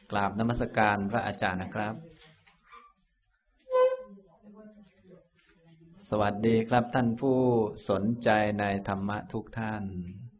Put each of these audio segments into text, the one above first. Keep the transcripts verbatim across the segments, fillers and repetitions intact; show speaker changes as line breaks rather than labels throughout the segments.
กราบนมัสการพระอาจารย์นะครับสวัสดีครับท่านผู้สนใจในธรรมะทุกท่าน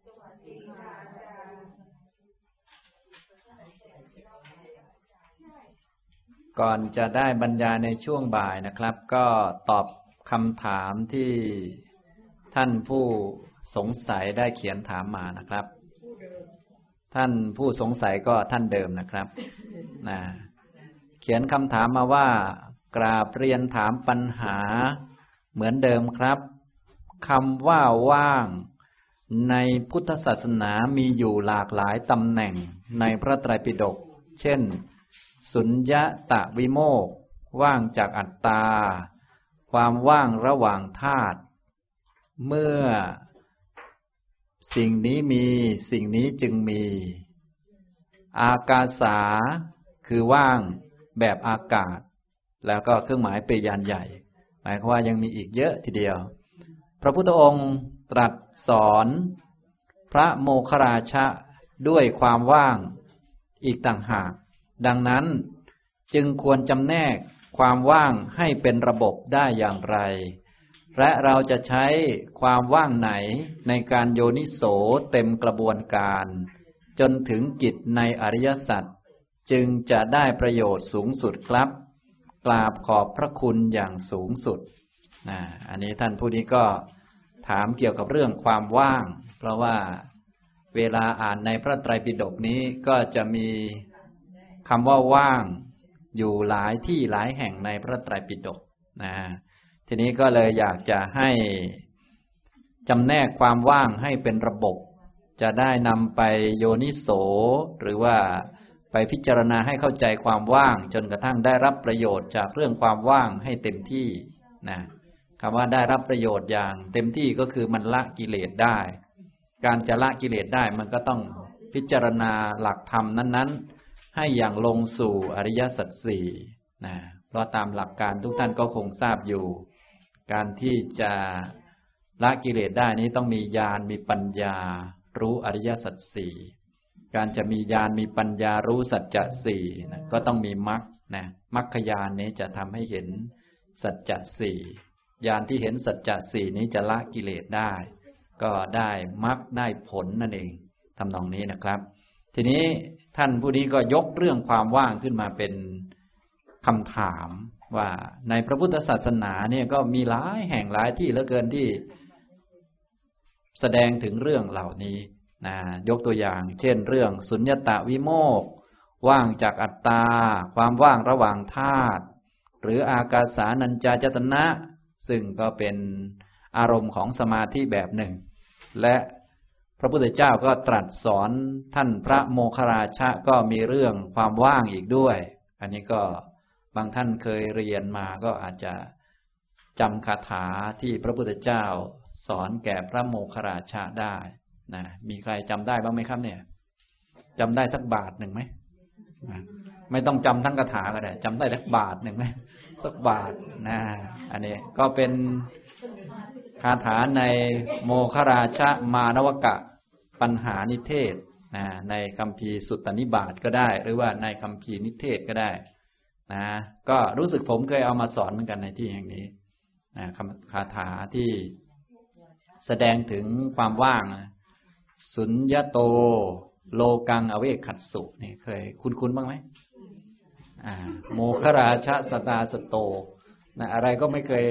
ก่อนจะได้บรรยายในช่วงบ่ายนะครับก็ตอบคำถามที่ท่านผู้สงสัยได้เขียนถามมานะครับท่านผู้สงสัยก็ท่านเดิมนะครับนะเขียนคำถามมาว่ากราบเรียนถามปัญหาเหมือนเดิมครับคำว่าว่างในพุทธศาสนามีอยู่หลากหลายตำแหน่งในพระไตรปิฎกเช่นสุญญตวิโมกข์ว่างจากอัตตาความว่างระหว่างธาตุเมื่อสิ่งนี้มีสิ่งนี้จึงมีอากาสาคือว่างแบบอากาศแล้วก็เครื่องหมายปริยานใหญ่หมายความว่ายังมีอีกเยอะทีเดียวพระพุทธองค์ตรัสสอนพระโมคคัลลาชะด้วยความว่างอีกต่างหากดังนั้นจึงควรจำแนกความว่างให้เป็นระบบได้อย่างไรและเราจะใช้ความว่างไหนในการโยนิโสเต็มกระบวนการจนถึงกิจในอริยสัจจึงจะได้ประโยชน์สูงสุดครับกราบขอบพระคุณอย่างสูงสุดนะอันนี้ท่านผู้นี้ก็ถามเกี่ยวกับเรื่องความว่างเพราะว่าเวลาอ่านในพระไตรปิฎกนี้ก็จะมีคำว่าว่างอยู่หลายที่หลายแห่งในพระไตรปิฎกนะทีนี้ก็เลยอยากจะให้จำแนกความว่างให้เป็นระบบจะได้นำไปโยนิโสหรือว่าไปพิจารณาให้เข้าใจความว่างจนกระทั่งได้รับประโยชน์จากเรื่องความว่างให้เต็มที่นะคำว่าได้รับประโยชน์อย่างเต็มที่ก็คือมันละกิเลสได้การจะละกิเลสได้มันก็ต้องพิจารณาหลักธรรมนั้นๆให้อย่างลงสู่อริยสัจสี่นะเพราะตามหลักการทุกท่านก็คงทราบอยู่การที่จะละกิเลสได้นี้ต้องมีญาณมีปัญญารู้อริยสัจสี่การจะมีญาณมีปัญญารู้สัจจะสี่นะก็ต้องมีมรรคนะมรรคญาณนี้จะทำให้เห็นสัจจะสี่ญาณที่เห็นสัจจะสี่นี้จะละกิเลสได้ก็ได้มรรคได้ผลนั่นเองทำนองนี้นะครับทีนี้ท่านผู้นี้ก็ยกเรื่องความว่างขึ้นมาเป็นคำถามว่าในพระพุทธศาสนาเนี่ยก็มีหลายแห่งหลายที่เหลือเกินที่แสดงถึงเรื่องเหล่านี้นะยกตัวอย่างเช่นเรื่องสุญญตวิโมกข์ว่างจากอัตตาความว่างระหว่างธาตุหรืออากาสานัญจายตนะซึ่งก็เป็นอารมณ์ของสมาธิแบบหนึ่งและพระพุทธเจ้าก็ตรัสสอนท่านพระโมคคัลลาชะก็มีเรื่องความว่างอีกด้วยอันนี้ก็บางท่านเคยเรียนมาก็อาจจะจำคาถาที่พระพุทธเจ้าสอนแก่พระโมคคัลลาชะได้นะมีใครจำได้บ้างไหมครับเนี่ยจำได้สักบาทหนึ่งไหมนะไม่ต้องจำทั้งคาถาก็ได้จำได้สักบาทหนึ่งไหมสักบาทนะอันนี้ก็เป็นคาถาในโมคคัลลาชะมานวกะปัญหานิเทศนะในคัมภีร์สุตตนิบาตก็ได้หรือว่าในคัมภีร์นิเทศก็ได้นะก็รู้สึกผมเคยเอามาสอนเหมือนกันในที่แห่งนี้นะคาถาที่แสดงถึงความว่างสุญญโตโลกังอเวคัสสุนี่เคยคุ้นๆบ้างไหมอ่าโมคคัลลาชะสตาสโตนะอะไรก็ไม่เคย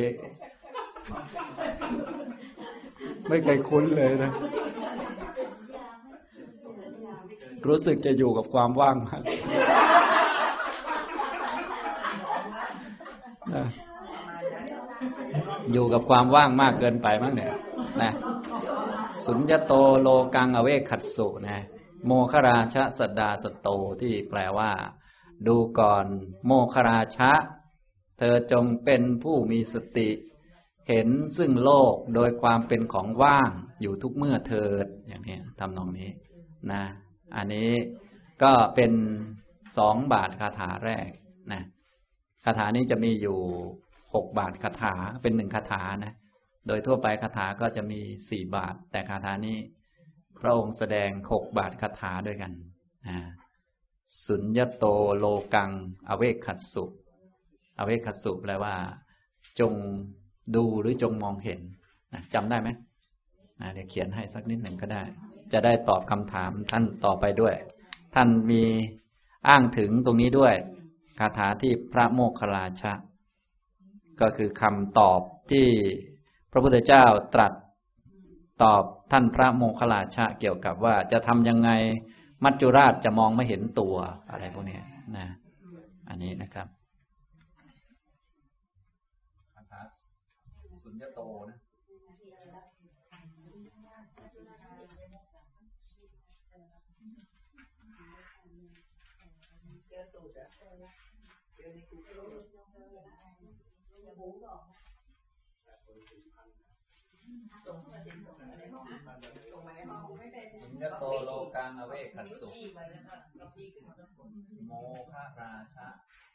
ไม่เคยคุ้นเลยนะรู้สึกจะอยู่กับความว่างมากนะอยู่กับความว่างมากเกินไปมั้งเนี่ยนะสุญญโตโลกังอเวคัสสุนะโมคคัลลาชะสดาสโตที่แปลว่าดูก่อนโมคคัลลาชะเธอจงเป็นผู้มีสติเห็นซึ่งโลกโดยความเป็นของว่างอยู่ทุกเมื่อเถิดอย่างนี้ทำนองนี้นะอันนี้ก็เป็นสองบาทคาถาแรกนะคาถานี้จะมีอยู่หกบาทคาถาเป็นหนึ่งคาถานะโดยทั่วไปคาถาก็จะมีสี่บาทแต่คาถานี้พระองค์แสดงหกบาทคาถาด้วยกันนะสุญญโตโลกังอเวคขัสสุอเวคขัสสุแปลว่าจงดูหรือจงมองเห็นนะจำได้ไหมนะเดี๋ยวเขียนให้สักนิดหนึ่งก็ได้จะได้ตอบคำถามท่านต่อไปด้วยท่านมีอ้างถึงตรงนี้ด้วยคาถาที่พระโมคคัลลาชะก็คือคำตอบที่พระพุทธเจ้าตรัสตอบท่านพระโมคคัลลาชะเกี่ยวกับว่าจะทำยังไงมัจจุราชจะมองไม่เห็นตัวอะไรพวกนี้นะอันนี้นะครับคาถาสุญญโตนะสุญญโตโลกังอเวคขัสสุโมฆราชะ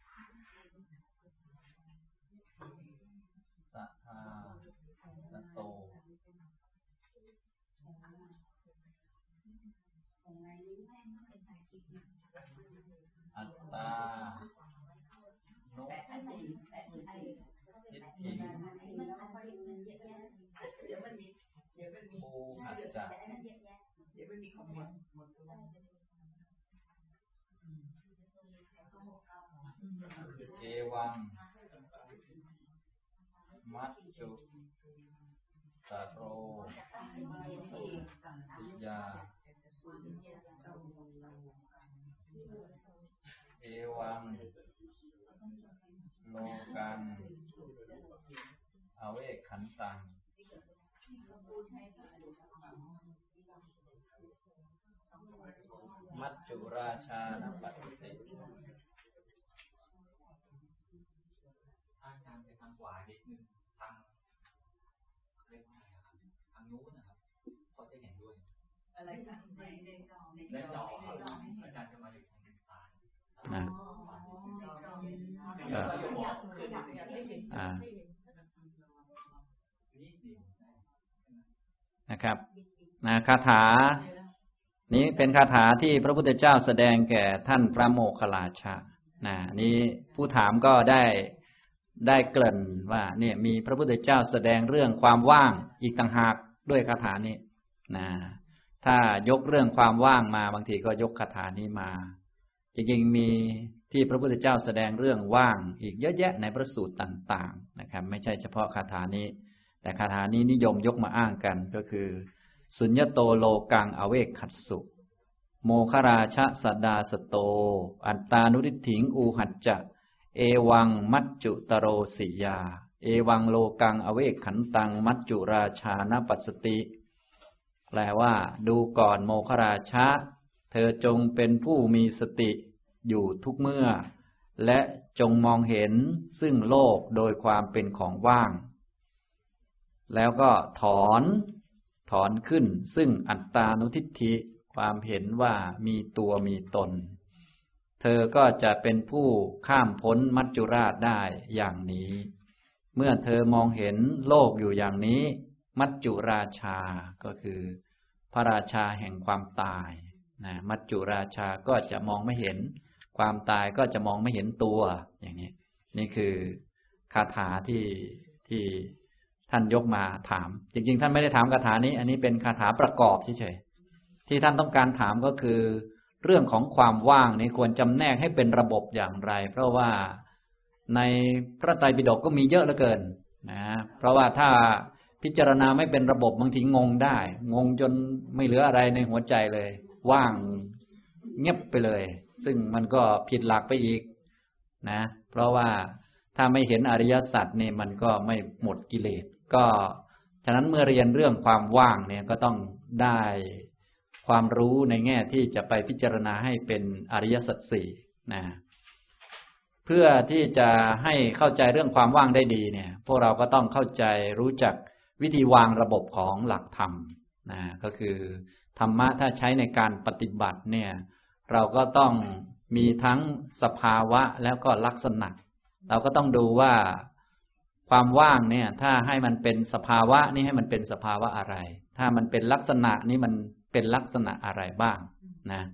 สัทธาสโตอัตตานุทิฏฐิภูหัจจะเอวังมัจจุตโรสิยาเอวังโลกังอเวคขันตังมัจจุราชานปัสสติ
อาจารย์ไปทางขวานิดนึงทางเรียกว่าอะไรครับทางนู้นนะครับเขาจะเห็นด้วยอะไรนะในในจอในจออาจารย์จะมาอยู่ทางซ้ายนะ
อ่านะครับนะคาถานี้เป็นคาถาที่พระพุทธเจ้าแสดงแก่ท่านพระโมคคัลลาชะนะนี้ผู้ถามก็ได้ได้เกริ่นว่าเนี่ยมีพระพุทธเจ้าแสดงเรื่องความว่างอีกต่างหากด้วยคาถานี้นะถ้ายกเรื่องความว่างมาบางทีก็ยกคาถานี้มาจริงๆมีที่พระพุทธเจ้าแสดงเรื่องว่างอีกเยอะแยะในพระสูตรต่างๆนะครับไม่ใช่เฉพาะคาถานี้แต่คาถานี้นิยมยกมาอ้างกันก็คือสุญญโตโลกังอเวคขัสสุโมฆราชะสดาสโตอัตตานุทิฏฐิงอูหัจจะเอวังมัจจุตโรสิยาเอวังโลกังอเวคขันตังมัจจุราชานปัสสติแปลว่าดูก่อนโมฆราชะเธอจงเป็นผู้มีสติอยู่ทุกเมื่อและจงมองเห็นซึ่งโลกโดยความเป็นของว่างแล้วก็ถอนถอนขึ้นซึ่งอัตตานุทิฏฐิความเห็นว่ามีตัวมีตนเธอก็จะเป็นผู้ข้ามพ้นมัจจุราชได้อย่างนี้เมื่อเธอมองเห็นโลกอยู่อย่างนี้มัจจุราชาก็คือพระราชาแห่งความตายนะมัจจุราชาก็จะมองไม่เห็นความตายก็จะมองไม่เห็นตัวอย่างนี้นี่คือคาถาที่ที่ท่านยกมาถามจริงๆท่านไม่ได้ถามคาถานี้อันนี้เป็นคาถาประกอบเฉยๆที่ท่านต้องการถามก็คือเรื่องของความว่างนี้ควรจำแนกให้เป็นระบบอย่างไรเพราะว่าในพระไตรปิฎกก็มีเยอะเหลือเกินนะเพราะว่าถ้าพิจารณาไม่เป็นระบบบางทีงงได้งงจนไม่เหลืออะไรในหัวใจเลยว่างเงียบไปเลยซึ่งมันก็ผิดหลักไปอีกนะเพราะว่าถ้าไม่เห็นอริยสัจนี่มันก็ไม่หมดกิเลสก็ฉะนั้นเมื่อเรียนเรื่องความว่างเนี่ยก็ต้องได้ความรู้ในแง่ที่จะไปพิจารณาให้เป็นอริยสัจสี่นะเพื่อที่จะให้เข้าใจเรื่องความว่างได้ดีเนี่ยพวกเราก็ต้องเข้าใจรู้จักวิธีวางระบบของหลักธรรมนะก็คือธรรมะถ้าใช้ในการปฏิบัติเนี่ยเราก็ต้องมีทั้งสภาวะแล้วก็ลักษณะเราก็ต้องดูว่าความว่างเนี่ยถ้าให้มันเป็นสภาวะนี่ให้มันเป็นสภาวะอะไรถ้ามันเป็นลักษณะนี่มันเป็นลักษณะอะไรบ้างนะถ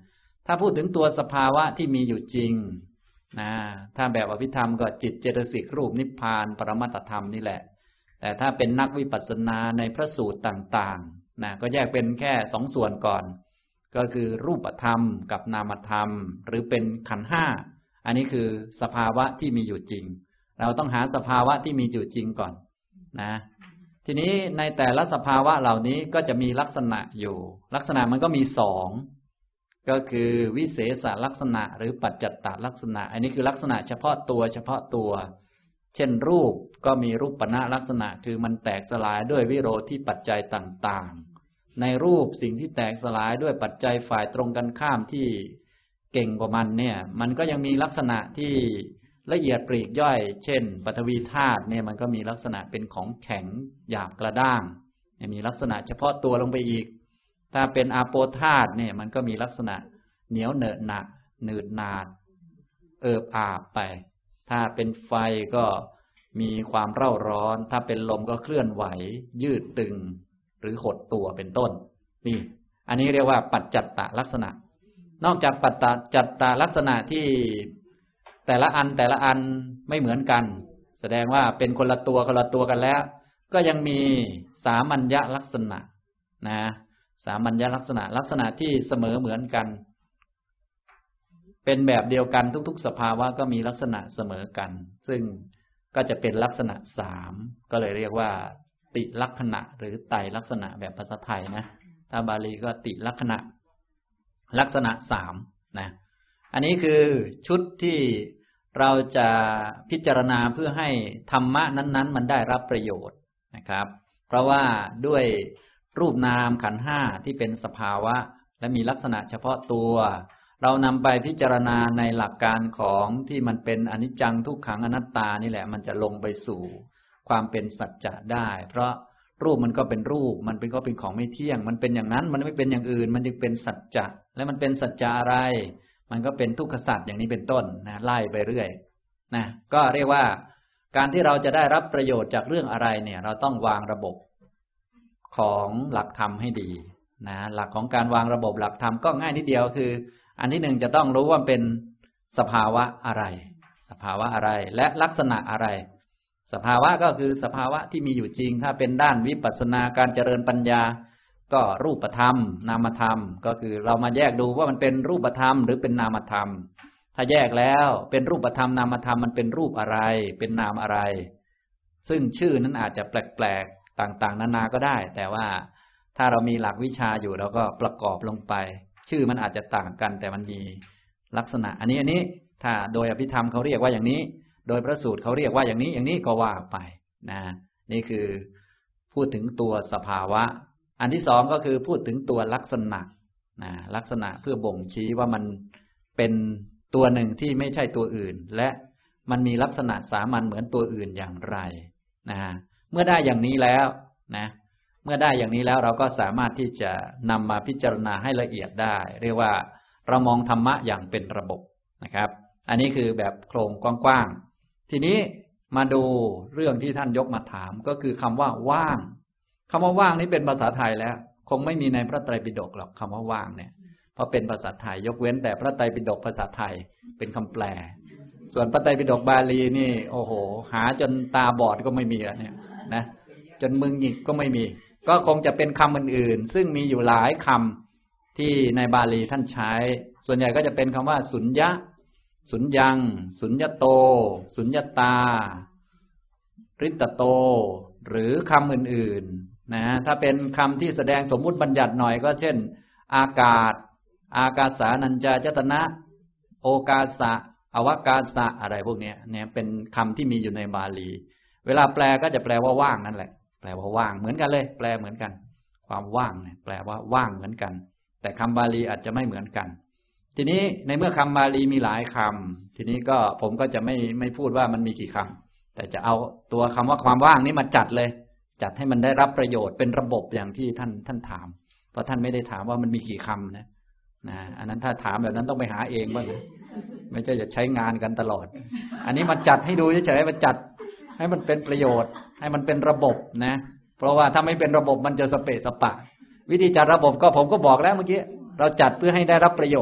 ถ้าพูดถึงตัวสภาวะที่มีอยู่จริงนะถ้าแบบอภิธรรมก็จิตเจตสิกรูปนิพพานปรมัตถธรรมนี่แหละแต่ถ้าเป็นนักวิปัสสนาในพระสูตรต่างๆนะก็แยกเป็นแค่สองส่วนก่อนก็คือรูปธรรมกับนามธรรมหรือเป็นขันธ์ห้าอันนี้คือสภาวะที่มีอยู่จริงเราต้องหาสภาวะที่มีอยู่จริงก่อนนะทีนี้ในแต่ละสภาวะเหล่านี้ก็จะมีลักษณะอยู่ลักษณะมันก็มีสองก็คือวิเศษลักษณะหรือปัจจัตตลักษณะอันนี้คือลักษณะเฉพาะตัวเฉพาะตัวเช่นรูปก็มีรูปปณะลักษณะคือมันแตกสลายด้วยวิโรธที่ปัจจัยต่างๆในรูปสิ่งที่แตกสลายด้วยปัจจัยฝ่ายตรงกันข้ามที่เก่งกว่ามันเนี่ยมันก็ยังมีลักษณะที่ละเอียดปลีกย่อยเช่นปฐวีธาตุเนี่ยมันก็มีลักษณะเป็นของแข็งหยาบกระด้างมีลักษณะเฉพาะตัวลงไปอีกถ้าเป็นอาโปธาตุเนี่ยมันก็มีลักษณะเหนียวเหนอะหนะหนืดหนาดเอิบอาบไปถ้าเป็นไฟก็มีความเร่าร้อนถ้าเป็นลมก็เคลื่อนไหวยืดตึงหรือหดตัวเป็นต้นนี่อันนี้เรียกว่าปัจจัตตลักษณะนอกจากปัจจัตตลักษณะที่แต่ละอันแต่ละอันไม่เหมือนกันแสดงว่าเป็นคนละตัวคนละตัวกันแล้วก็ยังมีสามัญญลักษณะนะสามัญญลักษณะลักษณะที่เสมอเหมือนกันเป็นแบบเดียวกันทุกๆสภาวะก็มีลักษณะเสมอกันซึ่งก็จะเป็นลักษณะสามก็เลยเรียกว่าติลักษณะหรือไตรลักษณะแบบภาษาไทยนะถ้าบาลีก็ติลักษณะลักษณะสามนะอันนี้คือชุดที่เราจะพิจารณาเพื่อให้ธรรมะนั้นๆมันได้รับประโยชน์นะครับเพราะว่าด้วยรูปนามขันธ์ห้าที่เป็นสภาวะและมีลักษณะเฉพาะตัวเรานำไปพิจารณาในหลักการของที่มันเป็นอนิจจังทุกขังอนัตตานี่แหละมันจะลงไปสู่ความเป็นสัจจะได้เพราะรูปมันก็เป็นรูปมันเป็นก็เป็นของไม่เที่ยงมันเป็นอย่างนั้นมันไม่เป็นอย่างอื่นมันจึงเป็นสัจจะและมันเป็นสัจจะอะไรมันก็เป็นทุกขสัจอย่างนี้เป็นต้นนะไล่ไปเรื่อยนะก็เรียกว่าการที่เราจะได้รับประโยชน์จากเรื่องอะไรเนี่ยเราต้องวางระบบของหลักธรรมให้ดีนะหลักของการวางระบบหลักธรรมก็ง่ายนิดเดียวคืออันที่หนึ่งจะต้องรู้ว่าเป็นสภาวะอะไรสภาวะอะไรและลักษณะอะไรสภาวะก็คือสภาวะที่มีอยู่จริงถ้าเป็นด้านวิปัสสนาการเจริญปัญญาก็รูปธรรมนามธรรมก็คือเรามาแยกดูว่ามันเป็นรูปธรรมหรือเป็นนามธรรมถ้าแยกแล้วเป็นรูปธรรมนามธรรมมันเป็นรูปอะไรเป็นนามอะไรซึ่งชื่อนั้นอาจจะแปลกๆต่างๆนานาก็ได้แต่ว่าถ้าเรามีหลักวิชาอยู่เราก็ประกอบลงไปชื่อมันอาจจะต่างกันแต่มันมีลักษณะอันนี้อันนี้ถ้าโดยอภิธรรมเขาเรียกว่าอย่างนี้โดยพระสูตรเขาเรียกว่าอย่างนี้อย่างนี้ก็ว่าไปนะนี่คือพูดถึงตัวสภาวะอันที่สองก็คือพูดถึงตัวลักษณะนะลักษณะเพื่อบ่งชี้ว่ามันเป็นตัวหนึ่งที่ไม่ใช่ตัวอื่นและมันมีลักษณะสามัญเหมือนตัวอื่นอย่างไรนะเมื่อได้อย่างนี้แล้วนะเมื่อได้อย่างนี้แล้วเราก็สามารถที่จะนำมาพิจารณาให้ละเอียดได้เรียกว่าเรามองธรรมะอย่างเป็นระบบนะครับอันนี้คือแบบโครงกว้างๆทีนี้มาดูเรื่องที่ท่านยกมาถามก็คือคำว่าว่างคำว่าว่างนี้เป็นภาษาไทยแล้วคงไม่มีในพระไตรปิฎกหรอกคำว่าว่างเนี่ยเพราะเป็นภาษาไทยยกเว้นแต่พระไตรปิฎกภาษาไทยเป็นคำแปลส่วนพระไตรปิฎกบาลีนี่โอ้โหหาจนตาบอดก็ไม่มีแล้วเนี่ยนะจนมึงหงิกก็ไม่มีก็คงจะเป็นคำอื่นๆซึ่งมีอยู่หลายคำที่ในบาลีท่านใช้ส่วนใหญ่ก็จะเป็นคำว่าสุญญะสุญญังสุญญโตสุญญตาริตโตหรือคำอื่นๆนะถ้าเป็นคำที่แสดงสมมุติบัญญัติหน่อยก็เช่นอากาศอากาสานัญจายตนะโอกาสะอวกาสะอะไรพวกนี้เนี่ยเป็นคำที่มีอยู่ในบาลีเวลาแปลก็จะแปลว่าว่างนั่นแหละแปลว่าว่างเหมือนกันเลยแปลเหมือนกันความว่างเนี่ยแปลว่าว่างเหมือนกันแต่คำบาลีอาจจะไม่เหมือนกันทีนี้ในเมื่อคำบาลีมีหลายคำทีนี้ก็ผมก็จะไม่ไม่พูดว่ามันมีกี่คำแต่จะเอาตัวคำว่าความว่างนี้มาจัดเลยจัดให้มันได้รับประโยชน์เป็นระบบอย่างที่ท่านท่านถามเพราะท่านไม่ได้ถามว่ามันมีกี่คำนะนะอันนั้นถ้าถามแบบนั้นต้องไปหาเองบ้างนะไม่ใช่จะใช้งานกันตลอดอันนี้มาจัดให้ดูเฉยๆมาจัดให้มันเป็นประโยชน์ให้มันเป็นระบบนะเพราะว่าถ้าไม่เป็นระบบมันจะสเปะสปะวิธีจัดระบบก็ผมก็บอกแล้วเมื่อกี้เราจัดเพื่อให้ได้รับประโยชน์นะ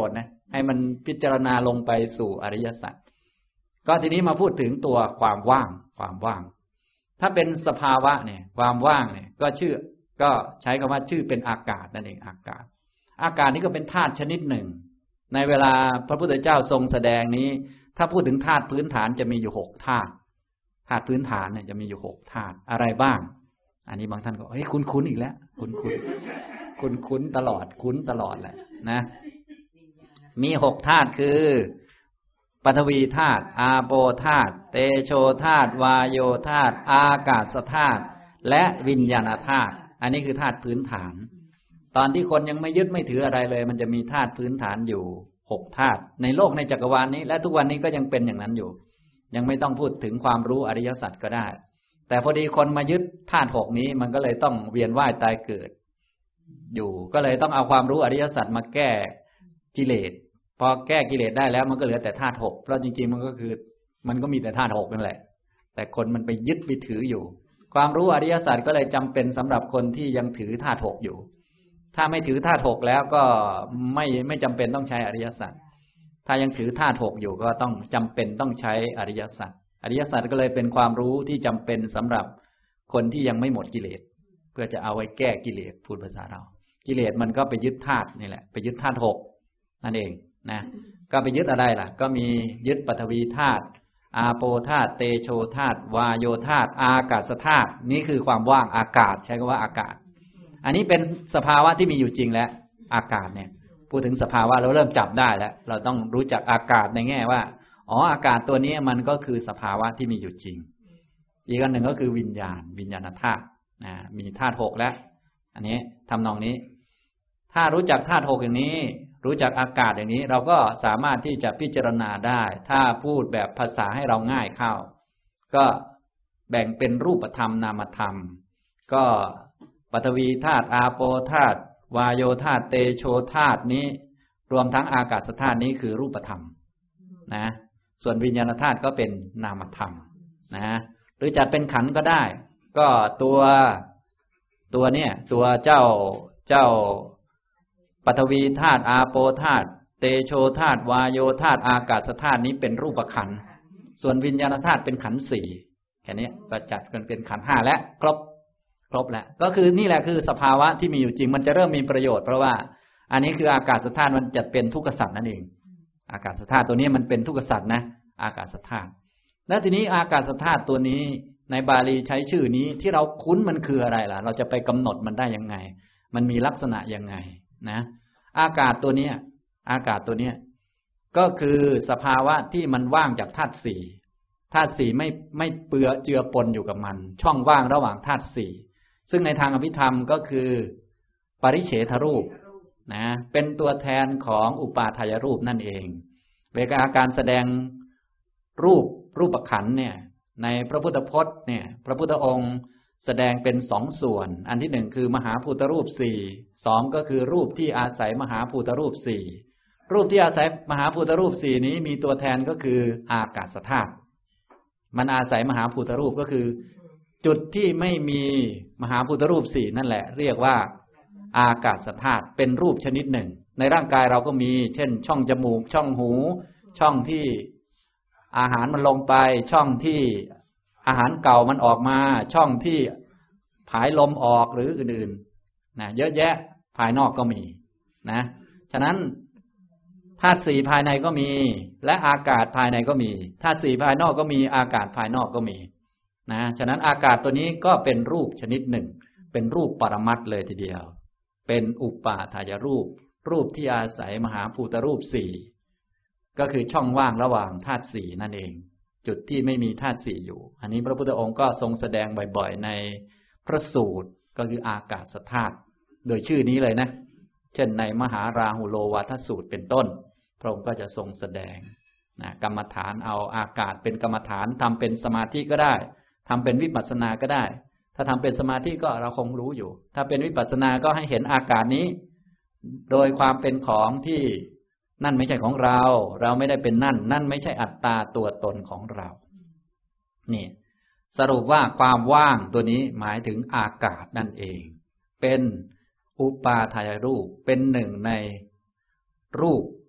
ให้มันพิจารณาลงไปสู่อริยสัจก็ทีนี้มาพูดถึงตัวความว่างความว่างถ้าเป็นสภาวะเนี่ยความว่างเนี่ยก็ชื่อก็ใช้คำว่าชื่อเป็นอากาศนั่นเองอากาศอากาศนี้ก็เป็นธาตุชนิดหนึ่งในเวลาพระพุทธเจ้าทรงแสดงนี้ถ้าพูดถึงธาตุพื้นฐานจะมีอยู่หกธาตุธาตุพื้นฐานเนี่ยจะมีอยู่หกธาตุอะไรบ้างอันนี้บางท่านก็เฮ้ยคุ้นๆอีกแล้วคุ้นๆคุ้นๆตลอดคุ้นตลอดแหละนะมีหกธาตุคือปฐวีธาตุอาโปธาตุเตโชธาตุวาโยธาตุอากาศธาตุและวิญญาณธาตุอันนี้คือธาตุพื้นฐานตอนที่คนยังไม่ยึดไม่ถืออะไรเลยมันจะมีธาตุพื้นฐานอยู่หกธาตุในโลกในจักรวาลนี้และทุกวันนี้ก็ยังเป็นอย่างนั้นอยู่ยังไม่ต้องพูดถึงความรู้อริยสัจก็ได้แต่พอดีคนมายึดธาตุหกนี้มันก็เลยต้องเวียนว่ายตายเกิดอยู่ก็เลยต้องเอาความรู้อริยสัจมาแก้กิเลสพอแก้กิเลสได้แล้วมันก็เหลือแต่ธาตุหกเพราะจริงๆมันก็คือมันก็มีแต่ธาตุหกนั่นแหละแต่คนมันไปยึดไปถืออยู่ความรู้อริยสัจก็เลยจำเป็นสำหรับคนที่ยังถือธาตุหกอยู่ถ้าไม่ถือธาตุหกแล้วก็ไม่ไม่จำเป็นต้องใช้อริยสัจถ้ายังถือธาตุหกอยู่ก็ต้องจำเป็นต้องใช้อริยสัจอริยสัจก็เลยเป็นความรู้ที่จำเป็นสำหรับคนที่ยังไม่หมดกิเลสเพื่อจะเอาไว้แก้กิเลสพูดภาษาเรากิเลสมันก็ไปยึดธาตุนี่แหละไปยึดธาตุหกนั่นเองนะก็ไปยึดอะไรล่ะก็มียึดปฐวีธาตุอาโปธาตุเตโชธาตุวาโยธาตุอากาศธาตุนี่คือความว่างอากาศใช้คำว่าอากาศอันนี้เป็นสภาวะที่มีอยู่จริงแล้วอากาศเนี่ยพูดถึงสภาวะเราเริ่มจับได้แล้วเราต้องรู้จักอากาศในแง่ว่าอ๋ออากาศตัวนี้มันก็คือสภาวะที่มีอยู่จริงอีกอันหนึ่งก็คือวิญญาณวิญญาณธาตุนะมีธาตุหกแล้วอันนี้ทำนองนี้ถ้ารู้จักธาตุหกอย่างนี้รู้จักอากาศอย่างนี้เราก็สามารถที่จะพิจารณาได้ถ้าพูดแบบภาษาให้เราง่ายเข้าก็แบ่งเป็นรูปธรรมนามธรรมก็ปฐวีธาตุอาโปธาตุวาโยธาตุเตโชธาตุนี้รวมทั้งอากาศธาตุนี้คือรูปธรรมนะส่วนวิญญาณธาตุก็เป็นนามธรรมนะหรือจัดเป็นขันธ์ก็ได้ก็ตัวตัวเนี่ยตัวเจ้าเจ้าปฐวีธาตุอาโปธาตุเตโชธาตุวาโยธาตุอากาศธาตุนี้เป็นรูปขันธ์ส่วนวิญญาณธาตุเป็นขันธ์สี่แค่นี้ก็จัดกันเป็นขันธ์ห้าและครบครบแล้วก็คือนี่แหละคือสภาวะที่มีอยู่จริงมันจะเริ่มมีประโยชน์เพราะว่าอันนี้คืออากาศธาตุมันจะเป็นทุกขสัตว์นั่นเองอากาศธาตุตัวนี้มันเป็นทุกขสัตว์นะอากาศธาตุแล้วทีนี้อากาศธาตุตัวนี้ในบาลีใช้ชื่อนี้ที่เราคุ้นมันคืออะไรล่ะเราจะไปกำหนดมันได้ยังไงมันมีลักษณะยังไงนะอากาศตัวนี้อากาศตัวนี้ก็คือสภาวะที่มันว่างจากธาตุสี่ธาตุสี่ไม่ไม่เปื้อเจือปนอยู่กับมันช่องว่างระหว่างธาตุสี่ซึ่งในทางอภิธรรมก็คือปริเฉทรูปนะเป็นตัวแทนของอุปาทายรูปนั่นเองเวลาการแสดงรูปรูปขันธ์เนี่ยในพระพุทธพจน์เนี่ยพระพุทธองค์แสดงเป็นสองส่วนอันที่หนึ่งคือมหาภูตรูปสี่สองก็คือรูปที่อาศัยมหาภูตรูปสี่รูปที่อาศัยมหาภูตรูปสี่นี้มีตัวแทนก็คืออากาศธาตุมันอาศัยมหาภูตรูปก็คือจุดที่ไม่มีมหาภูตรูปสี่นั่นแหละเรียกว่าอากาศธาตุเป็นรูปชนิดหนึ่งในร่างกายเราก็มีเช่นช่องจมูกช่องหูช่องที่อาหารมันลงไปช่องที่อาหารเก่ามันออกมาช่องที่ผายลมออกหรืออื่นๆนะเยอะแยะภายนอกก็มีนะฉะนั้นธาตุสี่ภายในก็มีและอากาศภายในก็มีธาตุสี่ภายนอกก็มีอากาศภายนอกก็มีนะฉะนั้นอากาศตัวนี้ก็เป็นรูปชนิดหนึ่งเป็นรูปปรมัตถ์เลยทีเดียวเป็นอุปาทายรูปรูปที่อาศัยมหาภูตรูปสี่ก็คือช่องว่างระหว่างธาตุสี่นั่นเองจุดที่ไม่มีธาตุสี่อยู่อันนี้พระพุทธองค์ก็ทรงแสดงบ่อยๆในพระสูตรก็คืออากาศธาตุโดยชื่อนี้เลยนะเช่นในมหาราหุโลวาทสูตรเป็นต้นพระองค์ก็จะทรงแสดงนะกรรมฐานเอาอากาศเป็นกรรมฐานทำเป็นสมาธิก็ได้ทำเป็นวิปัสสนาก็ได้ถ้าทำเป็นสมาธิก็เราคงรู้อยู่ถ้าเป็นวิปัสสนาก็ให้เห็นอากาศนี้โดยความเป็นของที่นั่นไม่ใช่ของเราเราไม่ได้เป็นนั่นนั่นไม่ใช่อัตตาตัวตนของเรานี่สรุปว่าความว่างตัวนี้หมายถึงอากาศนั่นเองเป็นอุปาทายรูปเป็นหนึ่งในรูป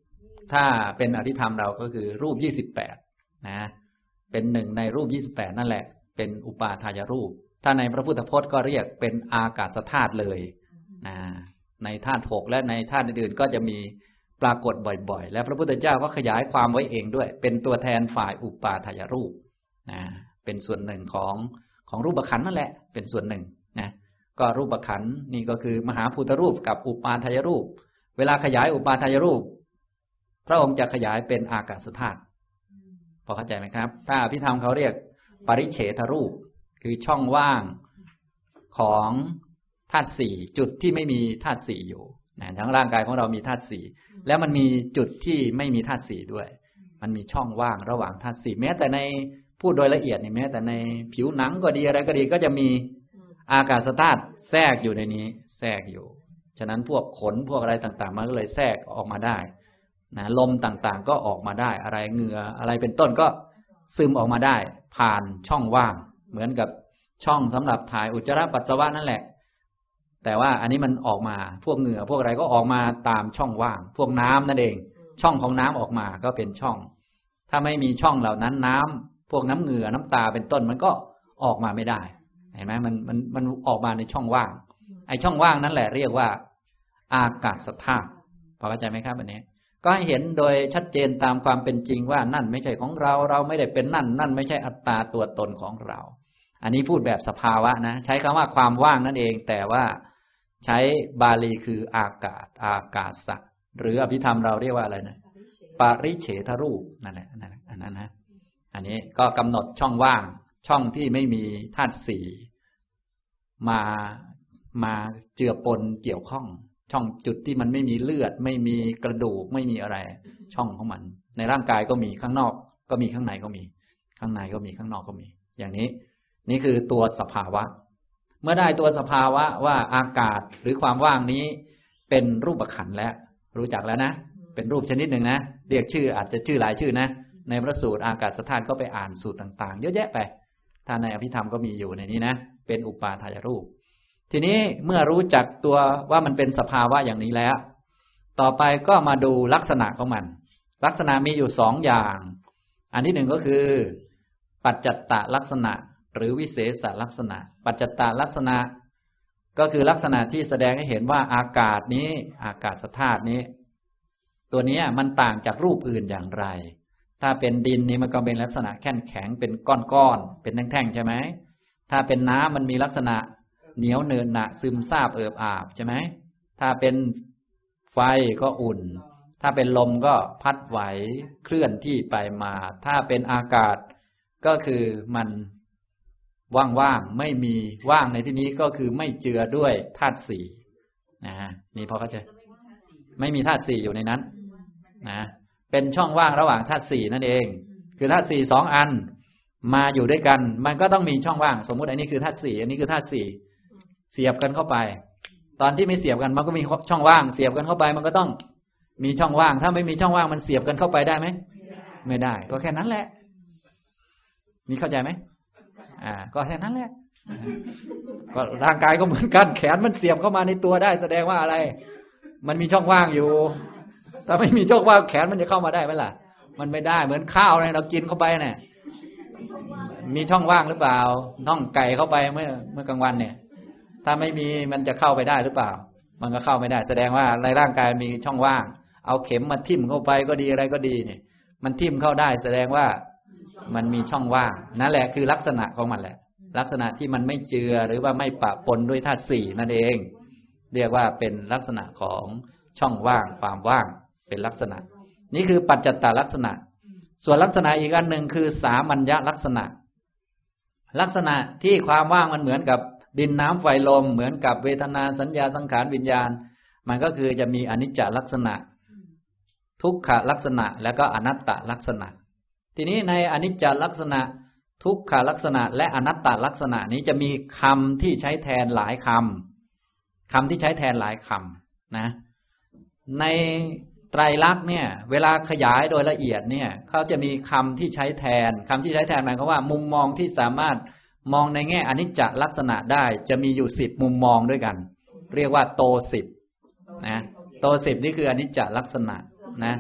ถ้าเป็นอภิธรรมเราก็คือรูปยี่สิบแปดนะเป็นหนึ่งในรูปยี่สิบแปดนั่นแหละเป็นอุปาทายรูปถ้าในพระพุทธพจน์ก็เรียกเป็นอากาศธาตุเลยนะในธาตุหกและในธาตุอื่นๆก็จะมีปรากฏบ่อยๆและพระพุทธเจ้าก็ขยายความไว้เองด้วยเป็นตัวแทนฝ่ายอุปาทายรูปนะเป็นส่วนหนึ่งของของรูปขันธ์นั่นแหละเป็นส่วนหนึ่งนะก็รูปขันธ์นี่ก็คือมหาภูตรูปกับอุปาทายรูปเวลาขยายอุปาทายรูปพระองค์จะขยายเป็นอากาศธาตุพอเข้าใจไหมครับถ้าอภิธรรมเขาเรียกปริเฉทรูปคือช่องว่างของธาตุสี่จุดที่ไม่มีธาตุสี่อยู่นะทั้งร่างกายของเรามีธาตุสี่แล้วมันมีจุดที่ไม่มีธาตุสี่ด้วยมันมีช่องว่างระหว่างธาตุสี่แม้แต่ในพูดโดยละเอียดนี่แม้แต่ในผิวหนังก็ดีอะไรก็ดีก็จะมีอากาศธาตุแทรกอยู่ในนี้แทรกอยู่ฉะนั้นพวกขนพวกอะไรต่างๆมันก็เลยแทรกออกมาได้นะลมต่างๆก็ออกมาได้อะไรเหงื่ออะไรเป็นต้นก็ซึมออกมาได้ผ่านช่องว่างเหมือนกับช่องสำหรับถ่ายอุจจาระปัสสาวะนั่นแหละแต่ว่าอันนี้มันออกมาพวกเหงื่อพวกอะไรก็ออกมาตามช่องว่างพวกน้ำนั่นเองช่องของน้ำออกมาก็เป็นช่องถ้าไม่มีช่องเหล่านั้นน้ำพวกน้ำเหงื่อน้ำตาเป็นต้นมันก็ออกมาไม่ได้เห็นไหมมันมันมันออกมาในช่องว่างไอช่องว่างนั่นแหละเรียกว่าอากาศธาตุพอเข้าใจไหมครับอันนี้ก็ให้เห็นโดยชัดเจนตามความเป็นจริงว่านั่นไม่ใช่ของเราเราไม่ได้เป็นนั่นนั่นไม่ใช่อัตตาตัวตนของเราอันนี้พูดแบบสภาวะนะใช้คำว่าความว่างนั่นเองแต่ว่าใช้บาลีคืออากาศอากาศะหรืออภิธรรมเราเรียกว่าอะไรนะปริเฉทรูปนั่นแหละนั่นอันนั้นนะอันนี้ก็กำหนดช่องว่างช่องที่ไม่มีธาตุสี่มามาเจือปนเกี่ยวข้องช่องจุดที่มันไม่มีเลือดไม่มีกระดูกไม่มีอะไรช่องของมันในร่างกายก็มีข้างนอกก็มีข้างในก็มีข้างในก็มีข้างนอกก็มีอย่างนี้นี่คือตัวสภาวะเมื่อได้ตัวสภาวะว่าอากาศหรือความว่างนี้เป็นรูปขันธ์แล้วรู้จักแล้วนะเป็นรูปชนิดหนึ่งนะเรียกชื่ออาจจะชื่อหลายชื่อนะในพระสูตรอากาศธาตุก็ไปอ่านสูตรต่างๆเยอะแยะไปถ้าในอภิธรรมก็มีอยู่ในนี้นะเป็นอุปาทายรูปทีนี้เมื่อรู้จักตัวว่ามันเป็นสภาวะอย่างนี้แล้วต่อไปก็มาดูลักษณะของมันลักษณะมีอยู่สองอย่างอันที่หนึ่งก็คือปัจจัตตลักษณะหรือวิเศษลักษณะปัจจัตตลักษณะก็คือลักษณะที่แสดงให้เห็นว่าอากาศนี้อากาศธาตุนี้ตัวนี้มันต่างจากรูปอื่นอย่างไรถ้าเป็นดินนี่มันก็เป็นลักษณะแข็งแข็งเป็นก้อนๆเป็นแท่งๆใช่ไหมถ้าเป็นน้ำมันมีลักษณะเหนียวเนินหนะซึมซาบเอิบอาบใช่ไหมถ้าเป็นไฟก็อุ่นถ้าเป็นลมก็พัดไหวเคลื่อนที่ไปมาถ้าเป็นอากาศก็คือมันว่างๆไม่มีว่างในที่นี้ก็คือไม่เจือด้วยธาตุสี่นะนี่พอเข้าใจไม่มีธาตุสี่อยู่ในนั้นนะเป็นช่องว่างระหว่างธาตุสี่นั่นเองคือธาตุสี่สองอันมาอยู่ด้วยกันมันก็ต้องมีช่องว่างสมมุติอันนี้คือธาตุสี่อันนี้คือธาตุสี่เสียบกันเข้าไปตอนที่ไม่เสียบกันมันก็มีช่องว่างเสียบกันเข้าไปมันก็ต้องมีช่องว่างถ้าไม่มีช่องว่างมันเสียบกันเข้าไปได้ไหมไม่ได้ก็แค่นั้นแหละมีเข้าใจไหมอ่าก็แค่นั้นแหละก็ร่างกายก็เหมือนกันแขนมันเสียบเข้ามาในตัวได้แสดงว่าอะไรมันมีช่องว่างอยู่ถ้าไม่มีช่องว่างแขนมันจะเข้ามาได้ไหมล่ะมันไม่ได้เหมือนข้าวเนี่ยเรากินเข้าไปเนี่ยมีช่องว่างหรือเปล่าน่องไก่เข้าไปเมื่อเมื่อกลางวันเนี่ยถ้าไม่มีมันจะเข้าไปได้หรือเปล่ามันก็เข้าไม่ได้แสดงว่าในร่างกายมีช่องว่างเอาเข็มมาทิ่มเข้าไปก็ดีอะไรก็ดีเนี่ยมันทิ่มเข้าได้แสดงว่ามันมีช่องว่างนั่นแหละคือลักษณะของมันแหละลักษณะที่มันไม่เจือหรือว่าไม่ปะปนด้วยธาตุสี่นั่นเองเรียกว่าเป็นลักษณะของช่องว่างความว่างเป็นลักษณะนี่คือปัจจัตตลักษณะส่วนลักษณะอีกอันหนึ่งคือสามัญญลักษณะลักษณะที่ความว่างมันเหมือนกับดินน้ำไฟลมเหมือนกับเวทนาสัญญาสังขารวิญญาณมันก็คือจะมีอนิจจลักษณะทุกขลักษณะแล้วก็อนัตตลักษณะทีนี้ในอนิจจลักษณะทุกขลักษณะและอนัตตลักษณะนี้จะมีคำที่ใช้แทนหลายคำคำที่ใช้แทนหลายคำนะในไตรลักษณ์เนี่ยเวลาขยายโดยละเอียดเนี่ยเขาจะมีคำที่ใช้แทนคำที่ใช้แทนหมายความว่ามุมมองที่สามารถมองในแง่อนิจจลักษณะได้จะมีอยู่สิบมุมมองด้วยกันเรียกว่าโตสิบนะโตสิบนี่คืออนิจจลักษณะนะถ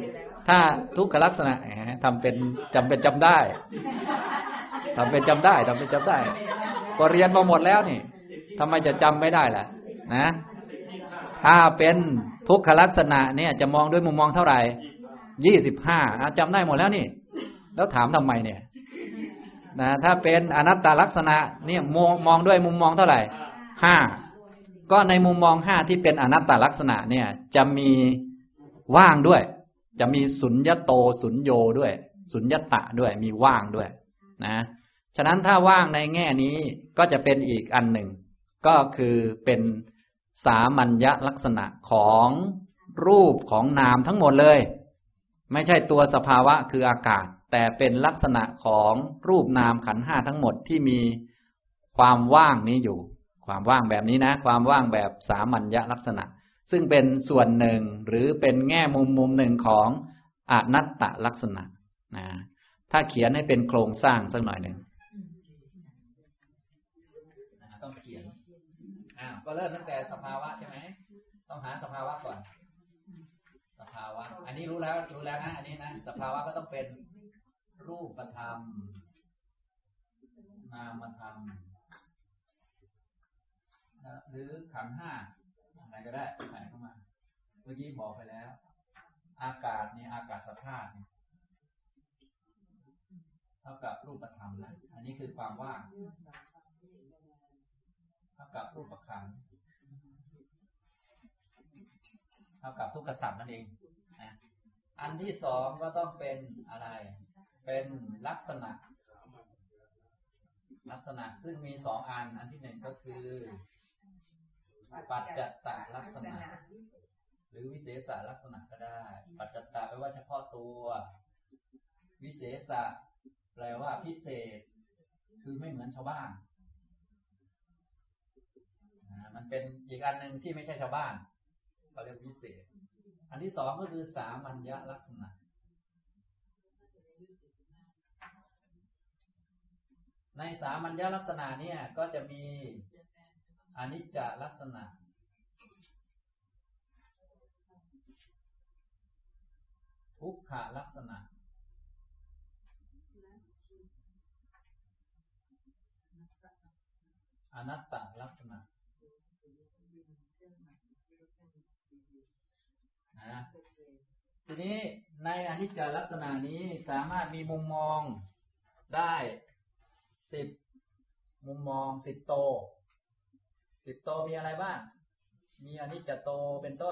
ถ้าทุกขลักษณะทำเป็นจำเป็นจำได้ทำเป็นจำได้ทำเป็นจำได้ก็เรียนมาหมดแล้วนี่ทำไมจะจำไม่ได้ล่ะนะถ้าเป็นทุกขลักษณะเนี่ยจะมองด้วยมุมมองเท่าไหร่ยี่สิบห้าจำได้หมดแล้วนี่แล้วถามทำไมเนี่ยนะถ้าเป็นอนัตตลักษณะเนี่ยมองมองด้วยมุมมองเท่าไหร่ห้าก็ในมุมมองห้าที่เป็นอนัตตลักษณะเนี่ยจะมีว่างด้วยจะมีสุญญโตสุญโยด้วยสุญญตะด้วยมีว่างด้วยนะฉะนั้นถ้าว่างในแง่นี้ก็จะเป็นอีกอันหนึ่งก็คือเป็นสามัญญลักษณะของรูปของนามทั้งหมดเลยไม่ใช่ตัวสภาวะคืออากาศแต่เป็นลักษณะของรูปนามขันธ์ห้าทั้งหมดที่มีความว่างนี้อยู่ความว่างแบบนี้นะความว่างแบบสามัญญลักษณะซึ่งเป็นส่วนหนึ่งหรือเป็นแง่มุมมุมหนึ่งของอนัตตลักษณะนะถ้าเขียนให้เป็นโครงสร้างสักหน่อยหนึ่งต้องเขียนอ้าวก็เริ่มตั้งแต่สภาวะใช่ไหมต้องหาสภาวะก่อนสภาวะอันนี้รู้แล้วรู้แล้วนะอันนี้นะสภาวะก็ต้องเป็นรูปธรรมนามธรรมหรือขันธ์ห้าอะไรก็ได้ใส่เข้ามาเมื่อกี้บอกไปแล้วอากาศนี่อากาศธาตุเท่ากับรูปธรรมนะอันนี้คือความว่างเท่ากับรูปขันธ์เท่ากับทุกขสัตว์นั่นเองนะอันที่สองก็ต้องเป็นอะไรเป็นลักษณะลักษณะซึ่งมีสองอันอันที่หนึ่งก็คือปัจจัตตลักษณะหรือวิเศษลักษณะก็ได้ปัจจัตตแปลว่าเฉพาะตัววิเศษแปลว่าพิเศษคือไม่เหมือนชาวบ้านมันเป็นอีกอันหนึ่งที่ไม่ใช่ชาวบ้านเขาเรียกวิเศษอันที่สองก็คือสามัญญลักษณะในสามัญญลักษณะเนี่ยก็จะมีอนิจจลักษณะทุกขลักษณะอนัตตลักษณะนะทีนี้ในอนิจจลักษณะนี้สามารถมีมุมมองได้สิบมุมมองสิบโตสิบโตมีอะไรบ้างมีอนิจจโตเป็นต้น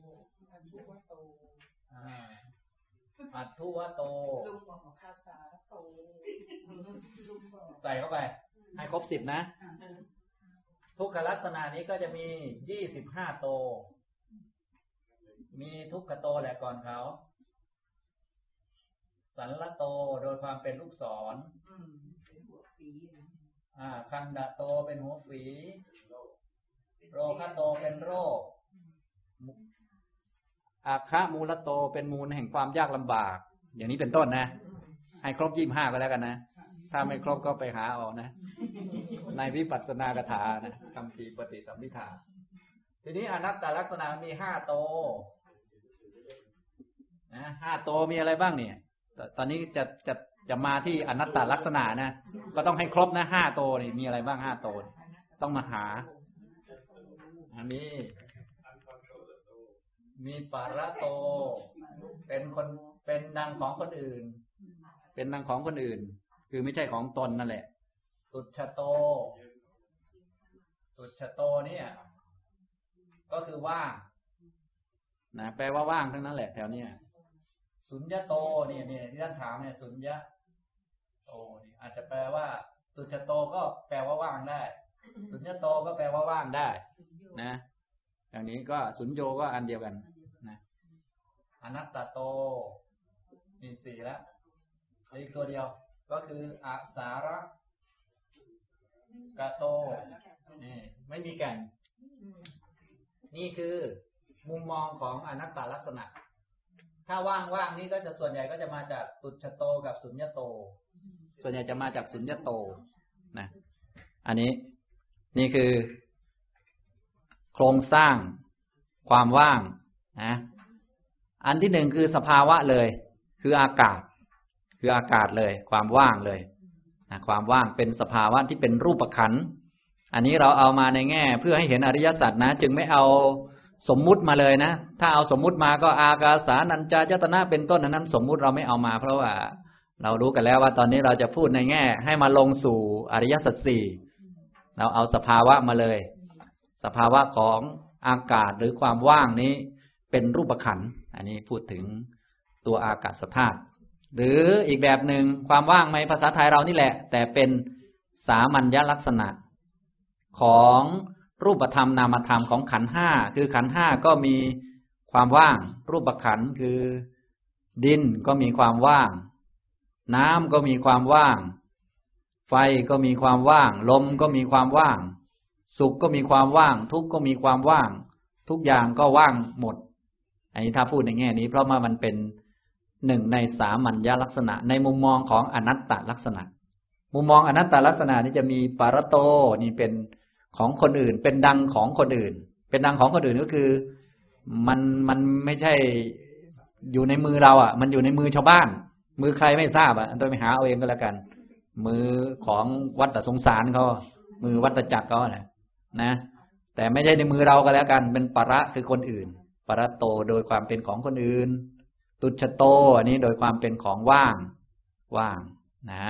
อัตถุวโตใส่เข้าไปให้ครบสิบนะทุกขลักษณะนี้ก็จะมียี่สิบห้าโตมีทุกขโตแหละก่อนเขาสันละโตโดยความเป็นลูกศรอ่าคันดะโตเป็นหัวฝีโรคะโตเป็นโรคอาคะมูลโตเป็นมูลแห่งความยากลำบากอย่างนี้เป็นต้นนะให้ครบยี่สิบห้าก็แล้วกันนะถ้าไม่ครบก็ไปหาเอานะในวิปัสสนากถานะคำพีปฏิสัมภิทาทีนี้อนัตตลักษณะมีห้าโตนะห้าโตมีอะไรบ้างเนี่ยตอนนี้จะจะจะมาที่อนัตตลักษณะนะก็ต้องให้ครบนะห้าโตนี่มีอะไรบ้างห้าโตต้องมาหาอันนี้มีปาระโตเป็นคนเป็นดังของคนอื่นเป็นดังของคนอื่นคือไม่ใช่ของตนนั่นแหละตุจฉโตตุจฉโตเนี่ยก็คือว่างนะแปลว่าว่างทั้งนั้นแหละแถวเนี้ยสุญญโตเนี่ยเนี่ยที่ท่านถามเนี่ยสุญญโตนี่อาจจะแปลว่าตุจฉโตก็แปลว่าว่างได้สุญญโตก็แปลว่าว่างได้นะอย่างนี้ก็สุญโยก็อันเดียวกันนะอนัตตโตมีสี่แล้วอีกตัวเดียวก็คืออาสาระกะโตนี่ไม่มีแก่นนี่คือมุมมองของอนัตตลักษณะถ้าว่างๆนี้ก็จะส่วนใหญ่ก็จะมาจากตุจฉโตกับสุญญโตส่วนใหญ่จะมาจากสุญญโตนะอันนี้นี่คือโครงสร้างความว่างนะอันที่หนึ่งคือสภาวะเลยคืออากาศคืออากาศเลยความว่างเลยนะความว่างเป็นสภาวะที่เป็นรูปขันธ์อันนี้เราเอามาในแง่เพื่อให้เห็นอริยสัจนะจึงไม่เอาสมมุติมาเลยนะถ้าเอาสมมุติมาก็อากาสานัญจายตนะเป็นต้นนั้นสมมุติเราไม่เอามาเพราะว่าเรารู้กันแล้วว่าตอนนี้เราจะพูดในแง่ให้มาลงสู่อริยสัจสี่เราเอาสภาวะมาเลยสภาวะของอากาศหรือความว่างนี้เป็นรูปขันธ์อันนี้พูดถึงตัวอากาศธาตุหรืออีกแบบหนึ่งความว่างในภาษาไทยเรานี่แหละแต่เป็นสามัญญลักษณะของรูปธรรมนามธรรมของขันธ์ห้าคือขันธ์ห้าก็มีความว่างรูปขันธ์คือดินก็มีความว่างน้ำก็มีความว่างไฟก็มีความว่างลมก็มีความว่างสุขก็มีความว่างทุกข์ก็มีความว่างทุกอย่างก็ว่างหมดอันนี้ถ้าพูดในแง่นี้เพราะว่ามันเป็นหนึ่งในสามัญญลักษณะในมุมมองของอนัตตลักษณะมุมมองอนัตตลักษณะนี่จะมีปารโตนี่เป็นของคนอื่นเป็นดังของคนอื่นเป็นดังของคนอื่นก็คือมันมันไม่ใช่อยู่ในมือเราอ่ะมันอยู่ในมือชาวบ้านมือใครไม่ทราบอ่ะต้องไปหาเอาเองก็แล้วกันมือของวัดสงสารเขามือวัดจักรเขานะนะแต่ไม่ใช่ในมือเราก็แล้วกันเป็นปาระคือคนอื่นปารโตโดยความเป็นของคนอื่นตุจฉโตอันนี้โดยความเป็นของว่างว่างนะ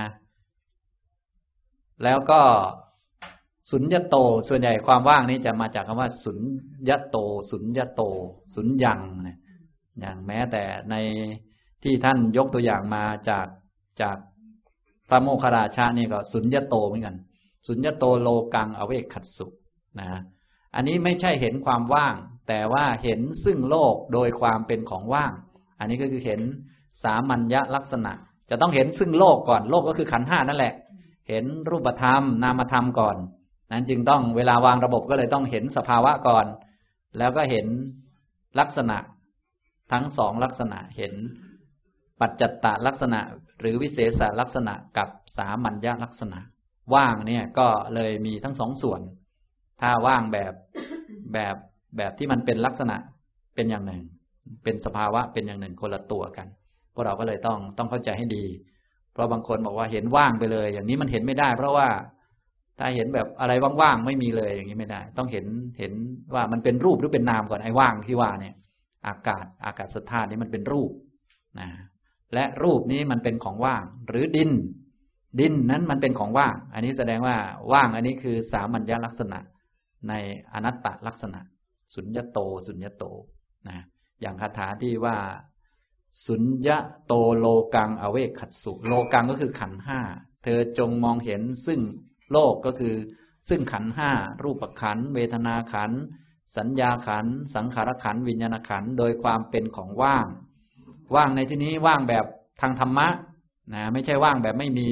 แล้วก็สุญญโตส่วนใหญ่ความว่างนี้จะมาจากคำว่าสุญญโตสุญญโตสุญญังนะอย่างแม้แต่ในที่ท่านยกตัวอย่างมาจากจากพระโมคคัลลาชานี่ก็สุญญโตเหมือนกันสุญญโตโลกังอเวคขัสสุนะอันนี้ไม่ใช่เห็นความว่างแต่ว่าเห็นซึ่งโลกโดยความเป็นของว่างอันนี้ก็คือเห็นสามัญญลักษณะจะต้องเห็นซึ่งโลกก่อนโลกก็คือขันธ์ห้านั่นแหละเห็นรูปธรรมนามธรรมก่อนนั้นจึงต้องเวลาวางระบบก็เลยต้องเห็นสภาวะก่อนแล้วก็เห็นลักษณะทั้งสองลักษณะเห็นปัจจัตตลักษณะหรือวิเศษลักษณะกับสามัญญลักษณะว่างเนี่ยก็เลยมีทั้งสองส่วนถ้าว่างแบบแบบแบบที่มันเป็นลักษณะเป็นอย่างหนึ่งเป็นสภาวะเป็นอย่างหนึ่งคนละตัวกันพวกเราก็เลยต้องต้องเข้าใจให้ดีเพราะบางคนบอกว่าเห็นว่างไปเลยอย่างนี้มันเห็นไม่ได้เพราะว่าถ้าเห็นแบบอะไรว่างๆไม่มีเลยอย่างนี้ไม่ได้ต้องเห็นเห็นว่ามันเป็นรูปหรือเป็นนามก่อนไอ้ว่างที่ว่าเนี่ยอากาศอากาศธาตุนี้มันเป็นรูปนะและรูปนี้มันเป็นของว่างหรือดินดินนั้นมันเป็นของว่างอันนี้แสดงว่าว่างอันนี้คือสามัญญลักษณะในอนัตตลักษณะสุญญโตสุญญโตนะอย่างคาถาที่ว่าสุญญโตโลกังอเวคขัสสุโลกังก็คือขันธ์ห้าเธอจงมองเห็นซึ่งโลกก็คือซึ่งขันธ์ห้ารูปขันธ์เวทนาขันธ์สัญญาขันธ์สังขารขันธ์วิญญาณขันธ์โดยความเป็นของว่างว่างในที่นี้ว่างแบบทางธรรมะนะไม่ใช่ว่างแบบไม่มี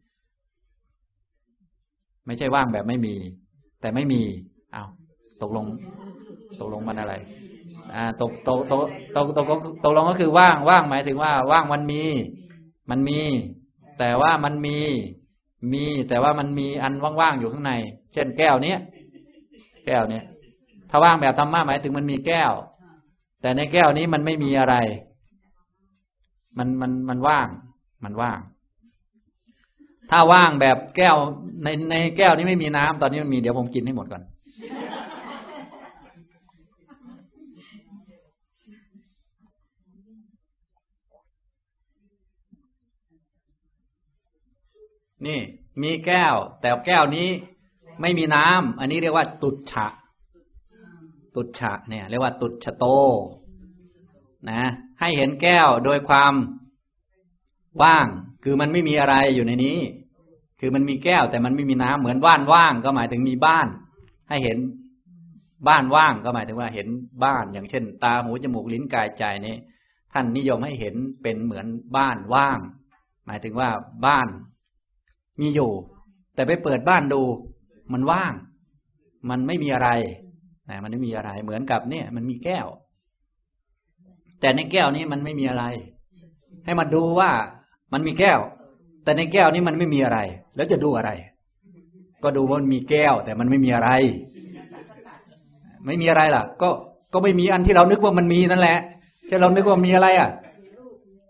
ไม่ใช่ว่างแบบไม่มีแต่ไม่มีอ้าวตกลงตกลงมันอะไรอ่าตกตกตกตกตกตกลงก็คือว่างว่างหมายถึงว่าว่างมันมีมันมีแต่ว่ามันมีมีแต่ว่ามันมีอันว่างๆอยู่ข้างในเช่นแก้วเนี้ยแก้วเนี้ยถ้าว่างแบบธรรมะหมายถึงมันมีแก้วแต่ในแก้วนี้มันไม่มีอะไรมันมันมันว่างมันว่างถ้าว่างแบบแก้วในในแก้วนี้ไม่มีน้ำตอนนี้มันมีเดี๋ยวผมกินให้หมดก่อนนี่มีแก้วแต่แก้วนี้ไม่มีน้ำอันนี้เรียกว่าตุจฉะตุจฉะเนี่ยเรียกว่าตุจฉโตนะให้เห็นแก้วโดยความว่างคือมันไม่มีอะไรอยู่ในนี้คือมันมีแก้วแต่มันไม่มีน้ำเหมือนบ้านว่างก็หมายถึงมีบ้านให้เห็นบ้านว่างก็หมายถึงว่าเห็นบ้านอย่างเช่นตาหูจมูกลิ้นกายใจนี้ท่านนิยมให้เห็นเป็นเหมือนบ้านว่างหมายถึงว่าบ้านมีอยู่แต่ไปเปิดบ้านดูมันว่างมันไม่มีอะไรนะมันไม่มีอะไรเหมือนกับเนี่ยมันมีแก้วแต่ในแก้วนี้มันไม่มีอะไรให้มาดูว่ามันมีแก้วแต่ในแก้วนี้มันไม่มีอะไรแล้วจะดูอะไรก็ดูว่ามันมีแก้วแต่มันไม่มีอะไรไม่มีอะไรล่ะก็ก็ไม่มีอันที่เรานึกว่ามันมีนั่นแหละที่เรานึกว่ามีอะไรอ่ะ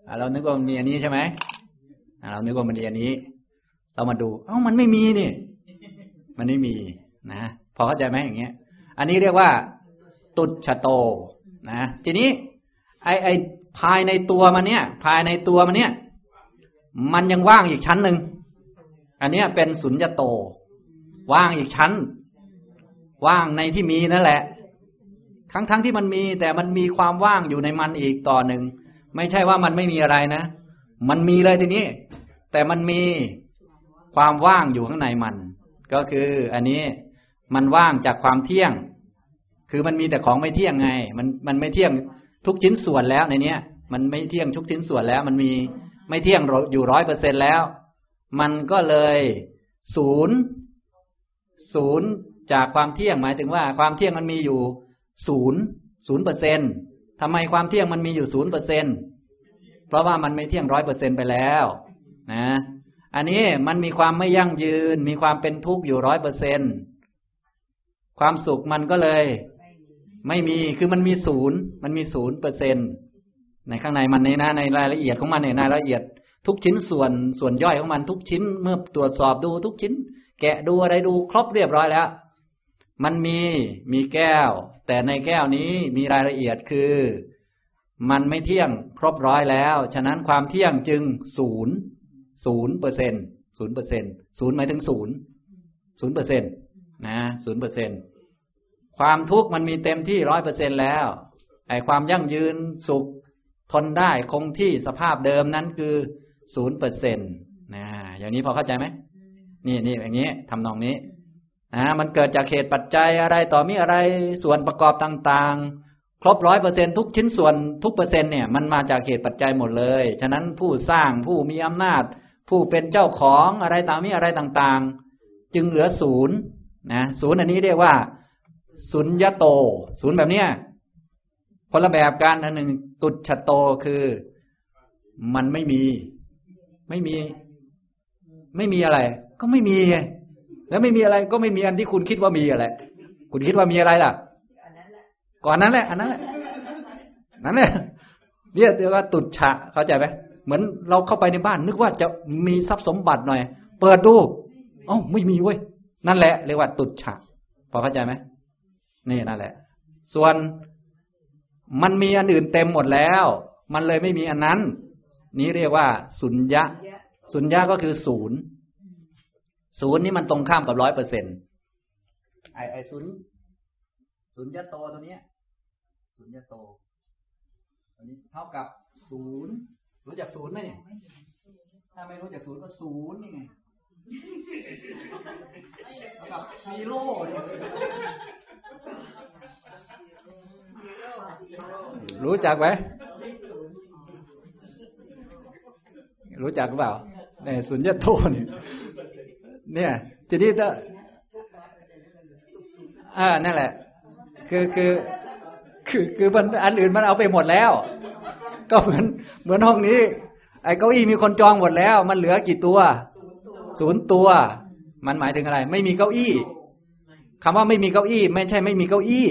เรานึกว่ามันมีอันนี้ใช่ไหมเรานึกว่ามันมีอันนี้เรามาดูเอ้ามันไม่มีนี่มันไม่มีนะพอเข้าใจไหมอย่างเงี้ยอันนี้เรียกว่าตุจฉโตนะทีนี้ไอไอภายในตัวมันเนี่ยภายในตัวมันเนี่ยมันยังว่างอีกชั้นหนึ่งอันนี้เป็นสุญญโตว่างอีกชั้นว่างในที่มีนั่นแหละทั้งทั้งที่มันมีแต่มันมีความว่างอยู่ในมันอีกต่อหนึ่งไม่ใช่ว่ามันไม่มีอะไรนะมันมีเลยทีนี้แต่มันมีความว่างอยู่ข้างในมันก็คืออันนี้มันว่างจากความเที่ยงคือมันมีแต่ของไม่เที่ยงไงมันมันไม่เที่ยงทุกชิ้นส่วนแล้วในเนี้ยมันไม่เที่ยงทุกชิ้นส่วนแล้วมันมีไม่เที่ยงอยู่ร้อยเปอร์เซ็นต์แล้วมันก็เลยศูนย์ศูนย์จากความเที่ยงหมายถึงว่าความเที่ยงมันมีอยู่ศูนย์ศูนย์เปอร์เซ็นต์ทำไมความเที่ยงมันมีอยู่ศูนย์เปอร์เซ็นต์เพราะว่ามันไม่เที่ยงร้อยเปอร์เซ็นต์ไปแล้วนะอันนี้มันมีความไม่ยั่งยืนมีความเป็นทุกข์อยู่ร้อยเปอร์เซ็นต์ความสุขมันก็เลยไม่มีคือมันมีศูนย์มันมีศูนย์เปอร์เซ็นต์ในข้างในมันในนะในรายละเอียดของมันในรายละเอียดทุกชิ้นส่วนส่วนย่อยของมันทุกชิ้นเมื่อตรวจสอบดูทุกชิ้นแกะดูอะไรดูครบเรียบร้อยแล้วมันมีมีแก้วแต่ในแก้วนี้มีรายละเอียดคือมันไม่เที่ยงครบร้อยแล้วฉะนั้นความเที่ยงจึงศูนย์ศูนย์เปอร์เซ็นต์ศูนย์เปอร์เซ็นต์ศูนย์หมายถึงศูนย์ศูนย์เปอร์เซ็นต์นะศูนย์เปอร์เซ็นต์ความทุกข์มันมีเต็มที่ร้อยเปอร์เซ็นต์แล้วไอ้ความยั่งยืนสุขทนได้คงที่สภาพเดิมนั้นคือศูนย์เปอร์เซ็นต์นะอย่างนี้พอเข้าใจไหมนี่นี่อย่างนี้ทำนองนี้นะมันเกิดจากเหตุปัจจัยอะไรต่อมีอะไรส่วนประกอบต่างๆครบร้อยเปอร์เซ็นต์ทุกชิ้นส่วนทุกเปอร์เซ็นต์เนี่ยมันมาจากเหตุปัจจัยหมดเลยฉะนั้นผู้สร้างผู้มีอำนาจผู้เป็นเจ้าของอะไรต่างมีอะไรต่างๆจึงเหลือศูนย์นะศูนย์อันนี้เรียกว่าสุญญโตศูนย์แบบเนี้ยคนละแบบกันอันหนึ่งตุจฉโตคือมันไม่มีไม่มีไม่มีอะไรก็ไม่มีไงแล้วไม่มีอะไรก็ไม่มีอันที่คุณคิดว่ามีอะไรคุณคิดว่ามีอะไรล่ะก่อนนั้นแหละอันนั้นแหละนั่นแหละเรียกว่าตุจฉะเข้าใจไหมเหมือนเราเข้าไปในบ้านนึกว่าจะมีทรัพย์สมบัติหน่อยเปิดดูเอ้าไม่มีเว้ยนั่นแหละเรียกว่าตุจฉะพอเข้าใจไหมนี่นั่นแหละส่วนมันมีอันอื่นเต็มหมดแล้วมันเลยไม่มีอันนั้นนี้เรียกว่าสุญญะสุญญะก็คือศูนย์ศูนย์นี่มันตรงข้ามกับร้อยเปอร์เซ็นต์ไอไอศูนย์สุญญโตตัวเนี้ยสุญญโตตัวนี้เท่ากับศูนย์รู้จักศูนย์ไหมเนี่ยถ้าไม่รู้จักศูนย์ก็ศูนย์นี่ไงเท่ากับซีโร่เนี่ยรู้จักไหมรู้จักหรือเปล่าเนี่ยสุญญโตเนี่ยเนี่ยทีนี้ถ้าอ่านั่นแหละคือคือคือคือมันอันอื่นมันเอาไปหมดแล้วก็เหมือนเหมือนห้องนี้ไอ้เก้าอี้มีคนจองหมดแล้วมันเหลือกี่ตัวศูนย์ตัวมันหมายถึงอะไรไม่มีเก้าอี้คำว่าไม่มีเก้าอี้ไม่ใช่ไม่มีเก้าอี้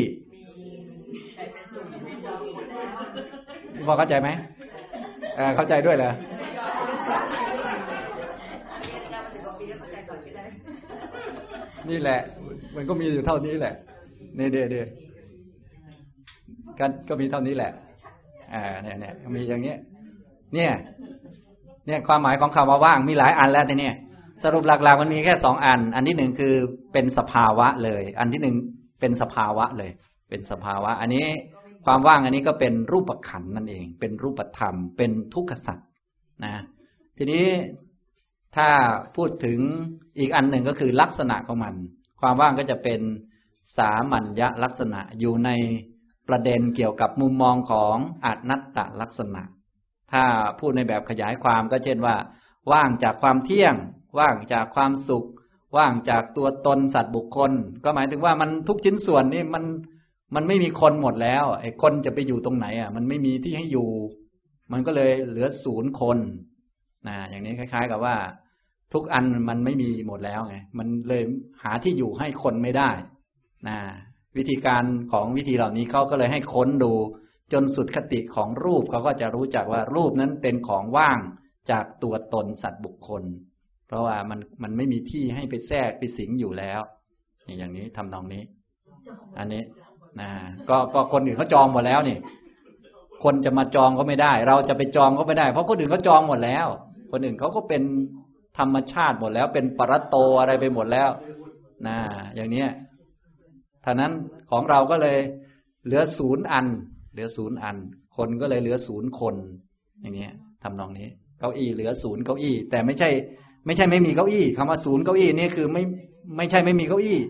พอเข้าใจไหมเออเข้าใจด้วยเหรอนี่แหละมันก็มีอยู่เท่านี้แหละเนี่ยเดี๋ยวเดี๋ยวกันก็มีเท่านี้แหละอ่าเนี่ยเนี่ยมีอย่างเงี้ยเนี่ยเนี่ยความหมายของคำว่าว่างมีหลายอันแล้วแต่เนี่ยสรุปหลักๆมันมีแค่สองอันอันที่หนึ่งคือเป็นสภาวะเลยอันที่หนึ่งเป็นสภาวะเลยเป็นสภาวะอันนี้ความว่างอันนี้ก็เป็นรูปขันธ์นั่นเองเป็นรูปธรรมเป็นทุกขสัจนะทีนี้ถ้าพูดถึงอีกอันหนึ่งก็คือลักษณะของมันความว่างก็จะเป็นสามัญญลักษณะอยู่ในประเด็นเกี่ยวกับมุมมองของอนัตตลักษณะถ้าพูดในแบบขยายความก็เช่นว่าว่างจากความเที่ยงว่างจากความสุขว่างจากตัวตนสัตว์บุคคลก็หมายถึงว่ามันทุกชิ้นส่วนนี่มันมันไม่มีคนหมดแล้วไอ้คนจะไปอยู่ตรงไหนอ่ะมันไม่มีที่ให้อยู่มันก็เลยเหลือศูนย์คนนะอย่างนี้คล้ายๆกับว่าทุกอันมันไม่มีหมดแล้วไงมันเลยหาที่อยู่ให้คนไม่ได้นะวิธีการของวิธีเหล่านี้เขาก็เลยให้ค้นดูจนสุดคติของรูปเขาก็จะรู้จักว่ารูปนั้นเป็นของว่างจากตัวตนสัตว์บุคคลเพราะว่ามันมันไม่มีที่ให้ไปแทรกไปสิงอยู่แล้วนี่อย่างนี้ทำนองนี้อันนี้นะก็ก็คนอื่นเขาจองหมดแล้วนี่คนจะมาจองก็ไม่ได้เราจะไปจองก็ไม่ได้เพราะคนอื่นเขาจองหมดแล้วคนอื่นเขาก็เป็นธรรมชาติหมดแล้วเป็นปรโตอะไรไปหมดแล้วนะอย่างนี้ท่านั้นของเราก็เลยเหลือศูนย์อันเหลือศูนย์อันคนก็เลยเหลือศูนย์คนอย่างนี้ทำนองนี้เก้าอี้เหลือศูนย์เก้าอี้แต่ไม่ใช่ไม่ใช่ไม่มีเก้าอี้คำว่าศูนย์เก้าอี้นี่คือไม่ไม่ใช่ไม่มีเก้าอี้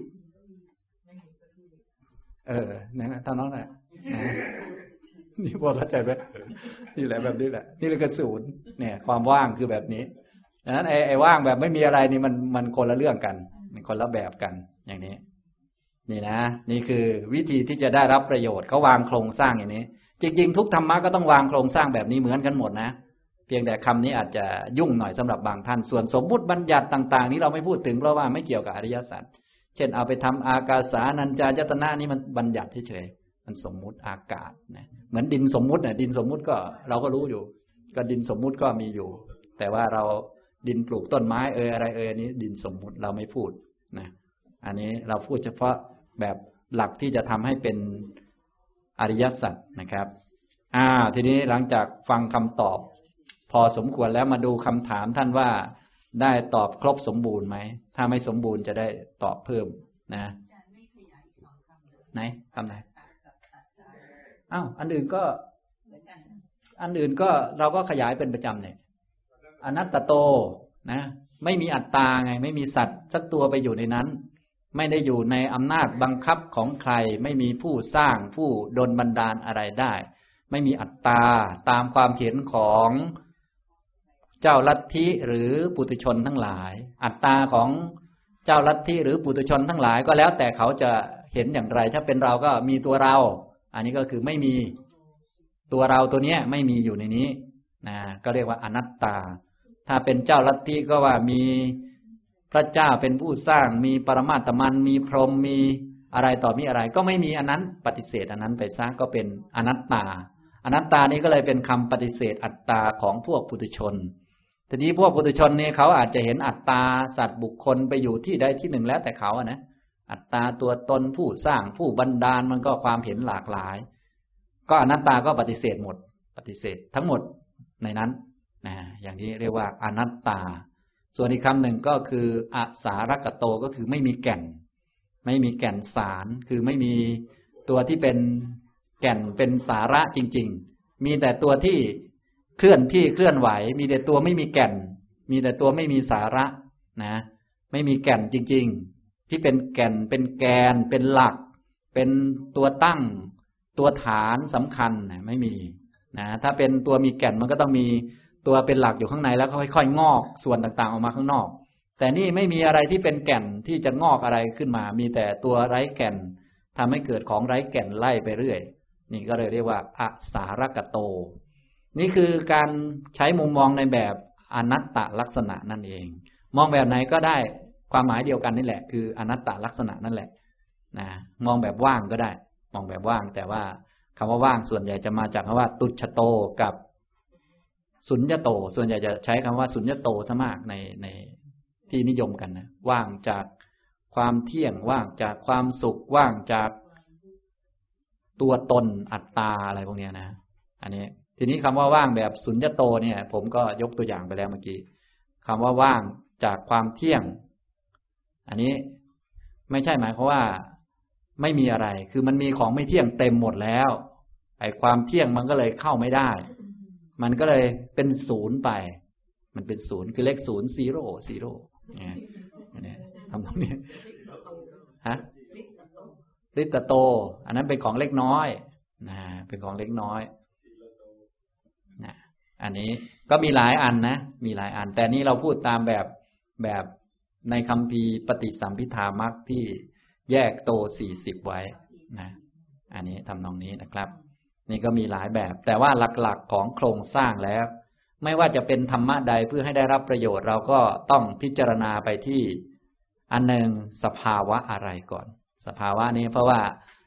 เออนั่นแหละเท่านั้นแหละนี่พอเข้าใจไหมนี่แหละแบบนี้แหละนี่เลยกระศูนย์เนี่ยความว่างคือแบบนี้ดังนั้นไอ้ไอ้ว่างแบบไม่มีอะไรนี่มันมันคนละเรื่องกันมันคนละแบบกันอย่างนี้นี่นะนี่คือวิธีที่จะได้รับประโยชน์เขาวางโครงสร้างอย่างนี้จริงๆทุกธรรมะก็ต้องวางโครงสร้างแบบนี้เหมือนกันหมดนะเพียงแต่คำนี้อาจจะยุ่งหน่อยสำหรับบางท่านส่วนสมมุติบัญญัติต่างๆนี้เราไม่พูดถึงเพราะว่าไม่เกี่ยวกับอริยสัจเช่นเอาไปทำอากาสานัญจายตนะนี่มันบัญญัติเฉยๆมันสมมุติอากาศนะเหมือนดินสมมุติเนี่ยดินสมมุติก็เราก็รู้อยู่ก็ดินสมมุติก็มีอยู่แต่ว่าเราดินปลูกต้นไม้เอออะไรเอออันนี้ดินสมมุติเราไม่พูดนะอันนี้เราพูดเฉพาะแบบหลักที่จะทำให้เป็นอริยสัจนะครับอ่าทีนี้หลังจากฟังคำตอบพอสมควรแล้วมาดูคำถามท่านว่าได้ตอบครบสมบูรณ์ไหมถ้าไม่สมบูรณ์จะได้ตอบเพิ่มนะไหนคำไหนอ้าวอันอื่นก็อันอื่นก็เราก็ขยายเป็นประจำเนี่ยอนัตตโตนะไม่มีอัตตาไงไม่มีสัตว์สักตัวไปอยู่ในนั้นไม่ได้อยู่ในอำนาจบังคับของใครไม่มีผู้สร้างผู้ดลบันดาลอะไรได้ไม่มีอัตตาตามความเห็นของเจ้าลัทธิหรือปุถุชนทั้งหลายอัตตาของเจ้าลัทธิหรือปุถุชนทั้งหลายก็แล้วแต่เขาจะเห็นอย่างไรถ้าเป็นเราก็มีตัวเราอันนี้ก็คือไม่มีตัวเราตัวเนี้ยไม่มีอยู่ในนี้นะก็เรียกว่าอนัตตาถ้าเป็นเจ้าลัทธิก็ว่ามีพระเจ้าเป็นผู้สร้างมีปรมาตมันมีพรหมมีอะไรต่อมีอะไรก็ไม่มีอันนั้นปฏิเสธอันนั้นไปซะก็เป็นอนัตตาอนัตตานี้ก็เลยเป็นคำปฏิเสธอัตตาของพวกปุถุชนทีนี้พวกปุถุชนนี่เขาอาจจะเห็นอัตตาสัตว์บุคคลไปอยู่ที่ใดที่หนึ่งแล้วแต่เขาอะนะอัตตาตัวตนผู้สร้างผู้บันดาลมันก็ความเห็นหลากหลายก็อนัตตาก็ปฏิเสธหมดปฏิเสธทั้งหมดในนั้นนะอย่างนี้เรียกว่าอนัตตาส่วนอีกคำหนึ่งก็คืออสารกโตก็คือไม่มีแก่นไม่มีแก่นสารคือไม่มีตัวที่เป็นแก่นเป็นสาระจริงๆมีแต่ตัวที่เคลื่อนที่เคลื่อนไหวมีแต่ตัวไม่มีแก่นมีแต่ตัวไม่มีสาระนะไม่มีแก่นจริงๆที่เป็นแก่นเป็นแกนเป็นหลักเป็นตัวตั้งตัวฐานสำคัญไม่มีนะถ้าเป็นตัวมีแก่นมันก็ต้องมีตัวเป็นหลักอยู่ข้างในแล้วค่อยๆงอกส่วนต่างๆออกมาข้างนอกแต่นี่ไม่มีอะไรที่เป็นแก่นที่จะงอกอะไรขึ้นมามีแต่ตัวไร้แก่นทำให้เกิดของไร้แก่นไล่ไปเรื่อยนี่ก็เลยเรียกว่าอสารกโตนี่คือการใช้มุมมองในแบบอนัตตลักษณะนั่นเองมองแบบไหนก็ได้ความหมายเดียวกันนี่แหละคืออนัตตลักษณะนั่นแหละนะมองแบบว่างก็ได้มองแบบว่างแต่ว่าคำว่าว่างส่วนใหญ่จะมาจากคำว่าตุจฉโตกับสุญญโตส่วนใหญ่จะใช้คำว่าสุญญโตซะมากในในที่นิยมกันนะว่างจากความเที่ยงว่างจากความสุขว่างจากตัวตนอัตตาอะไรพวกนี้นะอันนี้ทีนี้คำว่าว่างแบบสุญญโตเนี่ยผมก็ยกตัวอย่างไปแล้วเมื่อกี้คำว่าว่างจากความเที่ยงอันนี้ไม่ใช่หมายความว่าไม่มีอะไรคือมันมีของไม่เที่ยงเต็มหมดแล้วไอ้ความเที่ยงมันก็เลยเข้าไม่ได้มันก็เลยเป็นศูนย์ไปมันเป็นศูนย์คือเลขศูนย์ซีโร่ซีโร่เนี่ยเนี่ยทำตรงนี้ฮะริตโตอันนั้นเป็นของเล็กน้อยนะเป็นของเล็กน้อยนะอันนี้ก็มีหลายอันนะมีหลายอันแต่นี้เราพูดตามแบบแบบในคัมภีร์ปฏิสัมภิธามรรคที่แยกโตสี่สิบไว้นะอันนี้ทำนองนี้นะครับนี่ก็มีหลายแบบแต่ว่าหลักๆของโครงสร้างแล้วไม่ว่าจะเป็นธรรมะใดเพื่อให้ได้รับประโยชน์เราก็ต้องพิจารณาไปที่อันหนึ่งสภาวะอะไรก่อนสภาวะนี้เพราะว่า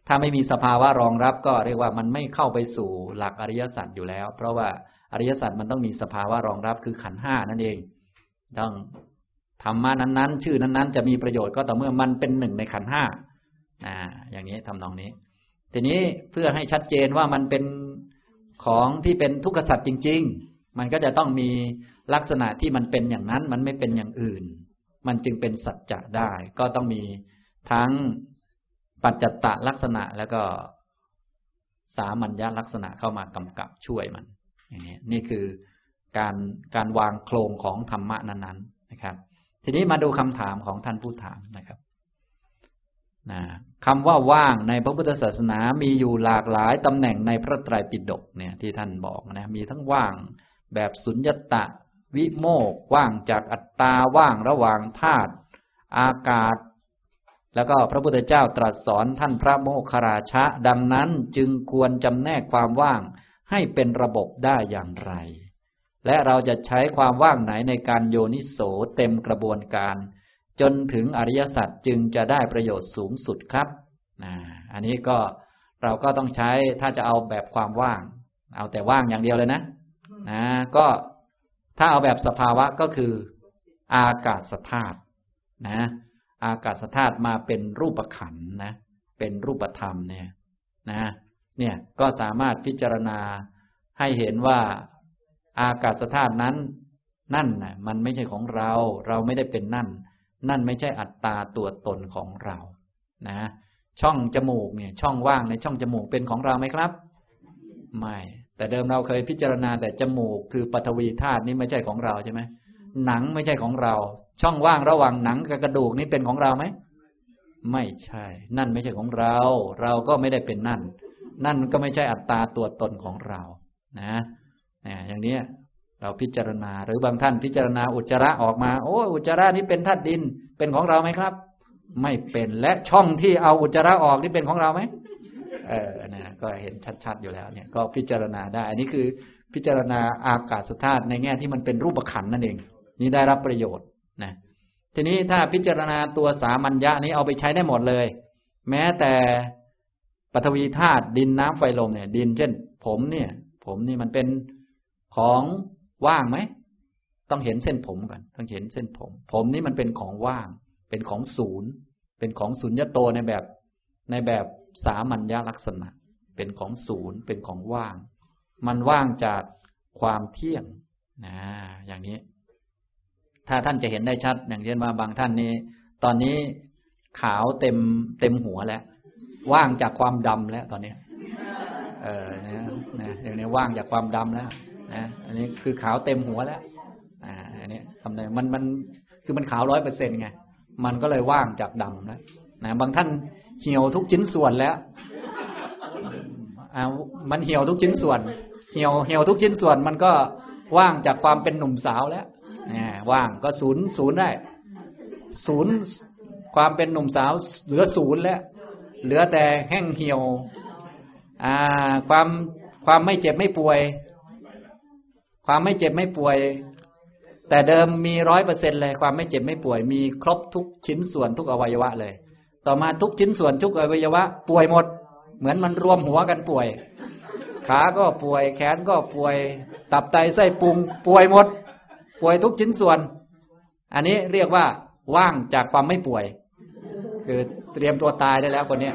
ถ้าไม่มีสภาวะรองรับก็เรียกว่ามันไม่เข้าไปสู่หลักอริยสัจอยู่แล้วเพราะว่าอริยสัจมันต้องมีสภาวะรองรับคือขันธ์ห้านั่นเองต้องธรรมะนั้นๆชื่อนั้นๆจะมีประโยชน์ก็ต่อเมื่อมันเป็นหนึ่งในขันธ์ห้าอ่าอย่างนี้ทำนองนี้ทีนี้เพื่อให้ชัดเจนว่ามันเป็นของที่เป็นทุกขสัจจริงๆมันก็จะต้องมีลักษณะที่มันเป็นอย่างนั้นมันไม่เป็นอย่างอื่นมันจึงเป็นสัจจะได้ก็ต้องมีทั้งปัจจัตตลักษณะแล้วก็สามัญญลักษณะเข้ามากำกับช่วยมันอย่างนี้นี่คือการการวางโครงของธรรมะนั้นๆนะครับทีนี้มาดูคำถามของท่านผู้ถามนะครับนะคำว่าว่างในพระพุทธศาสนามีอยู่หลากหลายตำแหน่งในพระไตรปิฎกเนี่ยที่ท่านบอกนะมีทั้งว่างแบบสุญญตะวิโมกข์ว่างจากอัตตาว่างระหว่างธาตุอากาศแล้วก็พระพุทธเจ้าตรัสสอนท่านพระโมคคัลลาชะดังนั้นจึงควรจำแนกความว่างให้เป็นระบบได้อย่างไรและเราจะใช้ความว่างไหนในการโยนิโสเต็มกระบวนการจนถึงอริยสัจจึงจะได้ประโยชน์สูงสุดครับนะอันนี้ก็เราก็ต้องใช้ถ้าจะเอาแบบความว่างเอาแต่ว่างอย่างเดียวเลยนะนะก็ถ้าเอาแบบสภาวะก็คืออากาศธาตุนะอากาศธาตุมาเป็นรูปขันธ์นะเป็นรูปธรรมเนี่ยนะเนี่ยก็สามารถพิจารณาให้เห็นว่าอากาศธาตุนั้นนั่นน่ะมันไม่ใช่ของเราเราไม่ได้เป็นนั่นนั่นไม่ใช่อัตตาตัวตนของเรานะช่องจมูกเนี่ยช่องว่างในช่องจมูกเป็นของเราไหมครับไม่แต่เดิมเราเคยพิจารณาแต่จมูกคือปฐวีธาตุนี่ไม่ใช่ของเราใช่ไหมหนังไม่ใช่ของเราช่องว่างระหว่างหนังกับกระดูกนี่เป็นของเราไหมไม่ใช่นั่นไม่ใช่ของเราเราก็ไม่ได้เป็นนั่นนั่นก็ไม่ใช่อัตตาตัวตนของเรานะอย่างนี้เราพิจารณาหรือบางท่านพิจารณาอุจจาระออกมาโอ้อุจจาระนี้เป็นธาตุดินเป็นของเราไหมครับไม่เป็นและช่องที่เอาอุจจาระออกนี่เป็นของเราไหมเออนะก็เห็นชัดๆอยู่แล้วเนี่ยก็พิจารณาได้อันนี้คือพิจารณาอากาศธาตุในแง่ที่มันเป็นรูปขันธ์นั่นเองนี่ได้รับประโยชน์นะทีนี้ถ้าพิจารณาตัวสามัญญะนี้เอาไปใช้ได้หมดเลยแม้แต่ปฐวีธาตุดินน้ำไฟลมเนี่ยดินเช่นผมเนี่ยผมนี่มันเป็นของว่างไหมต้องเห็นเส้นผมก่อนต้องเห็นเส้นผมผมนี่มันเป็นของว่างเป็นของศูนย์เป็นของสุญญโตในแบบในแบบสามัญญลักษณะเป็นของศูนย์เป็นของว่างมันว่างจากความเที่ยงนะอย่างนี้ถ้าท่านจะเห็นได้ชัดอย่างเช่นว่าบางท่านนี้ตอนนี้ขาวเต็มเต็มหัวแล้วว่างจากความดำแล้วตอนนี้เออนะนะอย่างนี้ว่างจากความดำแล้วนะอันนี้คือขาวเต็มหัวแล้วอ่าอันนี้ทำไงมันมันคือมันขาวร้อยเปอร์เซ็นต์ไงมันก็เลยว่างจากดำแล้วนะบางท่านเหี่ยวทุกชิ้นส่วนแล้วอ่ามันเหี่ยวทุกชิ้นส่วนเหี่ยวเหี่ยวทุกชิ้นส่วนมันก็ว่างจากความเป็นหนุ่มสาวแล้วนะว่างก็ศูนย์ศูนย์ได้ศูนย์ความเป็นหนุ่มสาวเหลือศูนย์แล้วเหลือแต่แห้งเหี่ยวอ่าความความไม่เจ็บไม่ป่วยความไม่เจ็บไม่ป่วยแต่เดิมมีร้อยเปอร์เซ็นต์เลยความไม่เจ็บไม่ป่วยมีครบทุกชิ้นส่วนทุกอวัยวะเลยต่อมาทุกชิ้นส่วนทุกอวัยวะป่วยหมดเหมือนมันรวมหัวกันป่วยขาก็ป่วยแขนก็ป่วยตับไตไส้พุงป่วยหมดป่วยทุกชิ้นส่วนอันนี้เรียกว่าว่างจากความไม่ป่วยคือเตรียมตัวตายได้แล้วคนนี้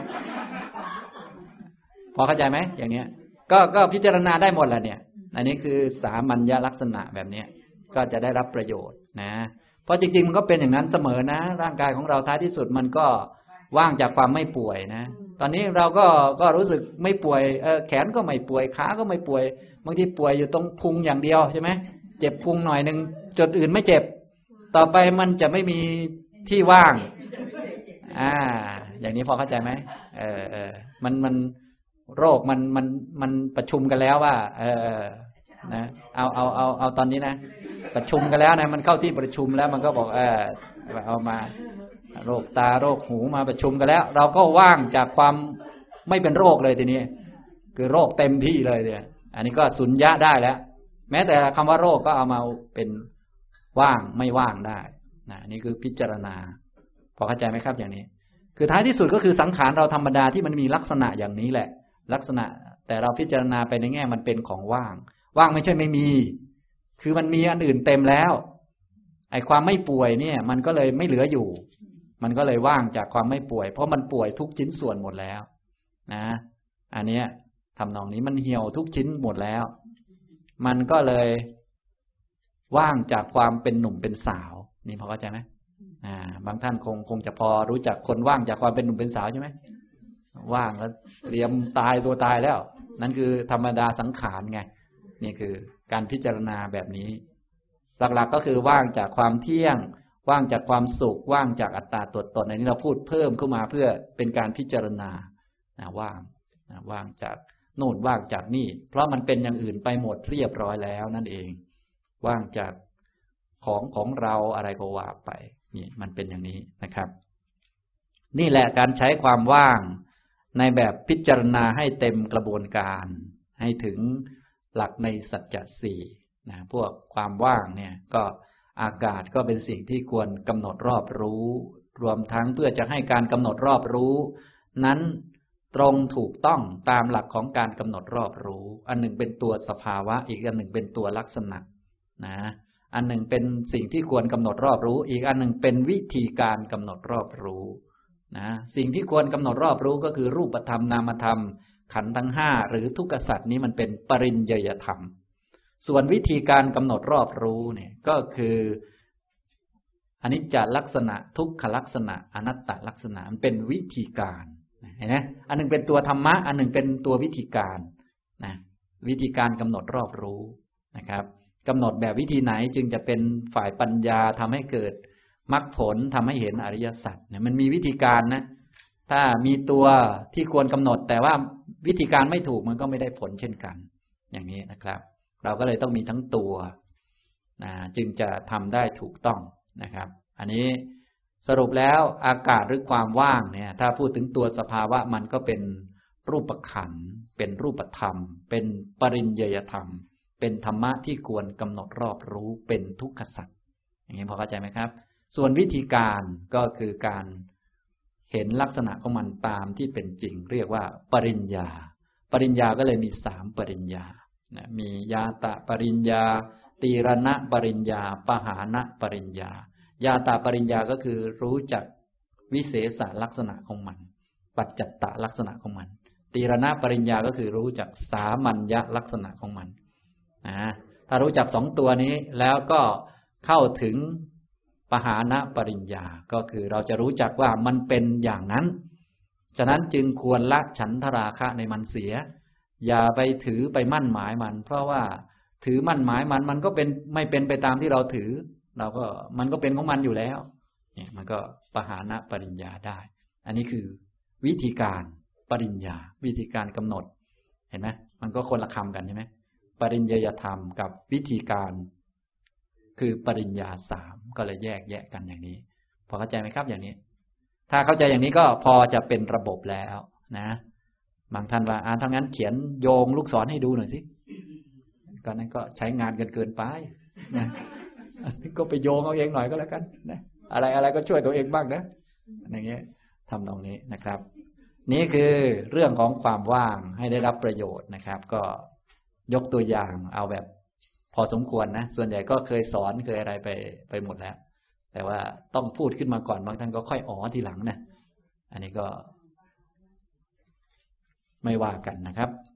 พอเข้าใจไหมอย่างเนี้ยก็ก็พิจารณาได้หมดแหละเนี่ยอันนี้คือสามัญญลักษณะแบบนี้ก็จะได้รับประโยชน์นะเพราะจริงๆมันก็เป็นอย่างนั้นเสมอนะร่างกายของเราท้ายที่สุดมันก็ว่างจากความไม่ป่วยนะตอนนี้เราก็ก็รู้สึกไม่ป่วยเออแขนก็ไม่ป่วยขาก็ไม่ป่วยบางทีป่วยอยู่ตรงพุงอย่างเดียวใช่ไหมเจ็บพุงหน่อยนึงจุดอื่นไม่เจ็บต่อไปมันจะไม่มีที่ว่างอ่าอย่างนี้พอเข้าใจไหมเออเออมันมันโรคมันมันมันประชุมกันแล้วว่าเออนะเอาเอาเอาเอาตอนนี้นะประชุมกันแล้วนะมันเข้าที่ประชุมแล้วมันก็บอกเออเอามาโรคตาโรคหูมาประชุมกันแล้วเราก็ว่างจากความไม่เป็นโรคเลยทีนี้คือโรคเต็มที่เลยเนี่ยอันนี้ก็สุญญะได้แล้วแม้แต่คำว่าโรคก็เอามาเป็นว่างไม่ว่างได้นะนี่คือพิจารณาพอเข้าใจไหมครับอย่างนี้คือท้ายที่สุดก็คือสังขารเราธรรมดาที่มันมีลักษณะอย่างนี้แหละลักษณะแต่เราพิจารณาไปในแง่มันเป็นของว่างว่างไม่ใช่ไม่มีคือมันมีอันอื่นเต็มแล้วไอ้ความไม่ป่วยเนี่ยมันก็เลยไม่เหลืออยู่มันก็เลยว่างจากความไม่ป่วยเพราะมันป่วยทุกชิ้นส่วนหมดแล้วนะอันเนี้ยทำนองนี้มันเหี่ยวทุกชิ้นหมดแล้วมันก็เลยว่างจากความเป็นหนุ่มเป็นสาวนี่พอเข้าใจไหมอ่าบางท่านคงคงจะพอรู้จักคนว่างจากความเป็นหนุ่มเป็นสาวใช่ไหมว่างแล้วเตรียมตายตัวตายแล้วนั่นคือธรรมดาสังขารไงนี่คือการพิจารณาแบบนี้หลักๆก็คือว่างจากความเที่ยงว่างจากความสุขว่างจากอัตตาตัวตนในนี้เราพูดเพิ่มเข้ามาเพื่อเป็นการพิจารณานะว่างนะว่างจากโน่นว่างจากนี่เพราะมันเป็นอย่างอื่นไปหมดเรียบร้อยแล้วนั่นเองว่างจากของของเราอะไรก็ว่าไปนี่มันเป็นอย่างนี้นะครับนี่แหละการใช้ความว่างในแบบพิจารณาให้เต็มกระบวนการให้ถึงหลักในสัจจะสี่นะพวกความว่างเนี่ยก็อากาศก็เป็นสิ่งที่ควรกำหนดรอบรู้รวมทั้งเพื่อจะให้การกำหนดรอบรู้นั้นตรงถูกต้องตามหลักของการกำหนดรอบรู้อันหนึ่งเป็นตัวสภาวะอีกอันหนึ่งเป็นตัวลักษณะนะอันหนึ่งเป็นสิ่งที่ควรกำหนดรอบรู้อีกอันหนึ่งเป็นวิธีการกำหนดรอบรู้นะสิ่งที่ควรกำหนดรอบรู้ก็คือรูปธรรมนามธรรมขันธ์ทั้งห้าหรือทุกขสัตว์นี้มันเป็นปริญญยธรรมส่วนวิธีการกำหนดรอบรู้เนี่ยก็คืออนิจจลักษณะทุกขลักษณะอนัตตลักษณะมันเป็นวิธีการเห็นไหมอันหนึ่งเป็นตัวธรรมะอันหนึ่งเป็นตัววิธีการนะวิธีการกำหนดรอบรู้นะครับกำหนดแบบวิธีไหนจึงจะเป็นฝ่ายปัญญาทำให้เกิดมรรคผลทำให้เห็นอริยสัจเนี่ยมันมีวิธีการนะถ้ามีตัวที่ควรกำหนดแต่ว่าวิธีการไม่ถูกมันก็ไม่ได้ผลเช่นกันอย่างนี้นะครับเราก็เลยต้องมีทั้งตัวนะจึงจะทำได้ถูกต้องนะครับอันนี้สรุปแล้วอากาศหรือความว่างเนี่ยถ้าพูดถึงตัวสภาวะมันก็เป็นรูปขันธ์เป็นรูปธรรมเป็นปริญญยธรรมเป็นธรรมะที่ควรกำหนดรอบรู้เป็นทุกขสัจอย่างนี้พอเข้าใจไหมครับส่วนวิธีการก็คือการเห็นลักษณะของมันตามที่เป็นจริงเรียกว่าปริญญาปริญญาก็เลยมีสามปริญญานะมีญาตะปริญญาตีรณะปริญญาปหานะปริญญาญาตะปริญญาก็คือรู้จักวิเศษลักษณะของมันปัจจัตตลักษณะของมันตีรณะปริญญาก็คือรู้จักสามัญญลักษณะของมันนะถ้ารู้จักสองตัวนี้แล้วก็เข้าถึงปหานะปริญญาก็คือเราจะรู้จักว่ามันเป็นอย่างนั้นฉะนั้นจึงควรละฉันทราคะในมันเสียอย่าไปถือไปมั่นหมายมันเพราะว่าถือมั่นหมายมันมันก็เป็นไม่เป็นไปตามที่เราถือเราก็มันก็เป็นของมันอยู่แล้วเนี่ยมันก็ปหานะปริญญาได้อันนี้คือวิธีการปริญญาวิธีการกำหนดเห็นไหมมันก็คนละคำกันใช่ไหมปริญญยธรรมกับวิธีการคือปริญญาสามก็เลยแยกแยะกันอย่างนี้พอเข้าใจไหมครับอย่างนี้ถ้าเข้าใจอย่างนี้ก็พอจะเป็นระบบแล้วนะบางท่านว่าอ่าถ้างั้นเขียนโยงลูกศรให้ดูหน่อยสิก็นั้นก็ใช้งานกันเกินไปนะก็ไปโยงเอาเองหน่อยก็แล้วกันนะอะไรอะไรก็ช่วยตัวเองบ้างนะอย่างเงี้ยทำตรงนี้นะครับนี่คือเรื่องของความว่างให้ได้รับประโยชน์นะครับก็ยกตัวอย่างเอาแบบพอสมควรนะส่วนใหญ่ก็เคยสอนเคยอะไรไปไปหมดแล้วแต่ว่าต้องพูดขึ้นมาก่อนบางท่านก็ค่อยอ๋อทีหลังนะอันนี้ก็ไม่ว่ากันนะครับ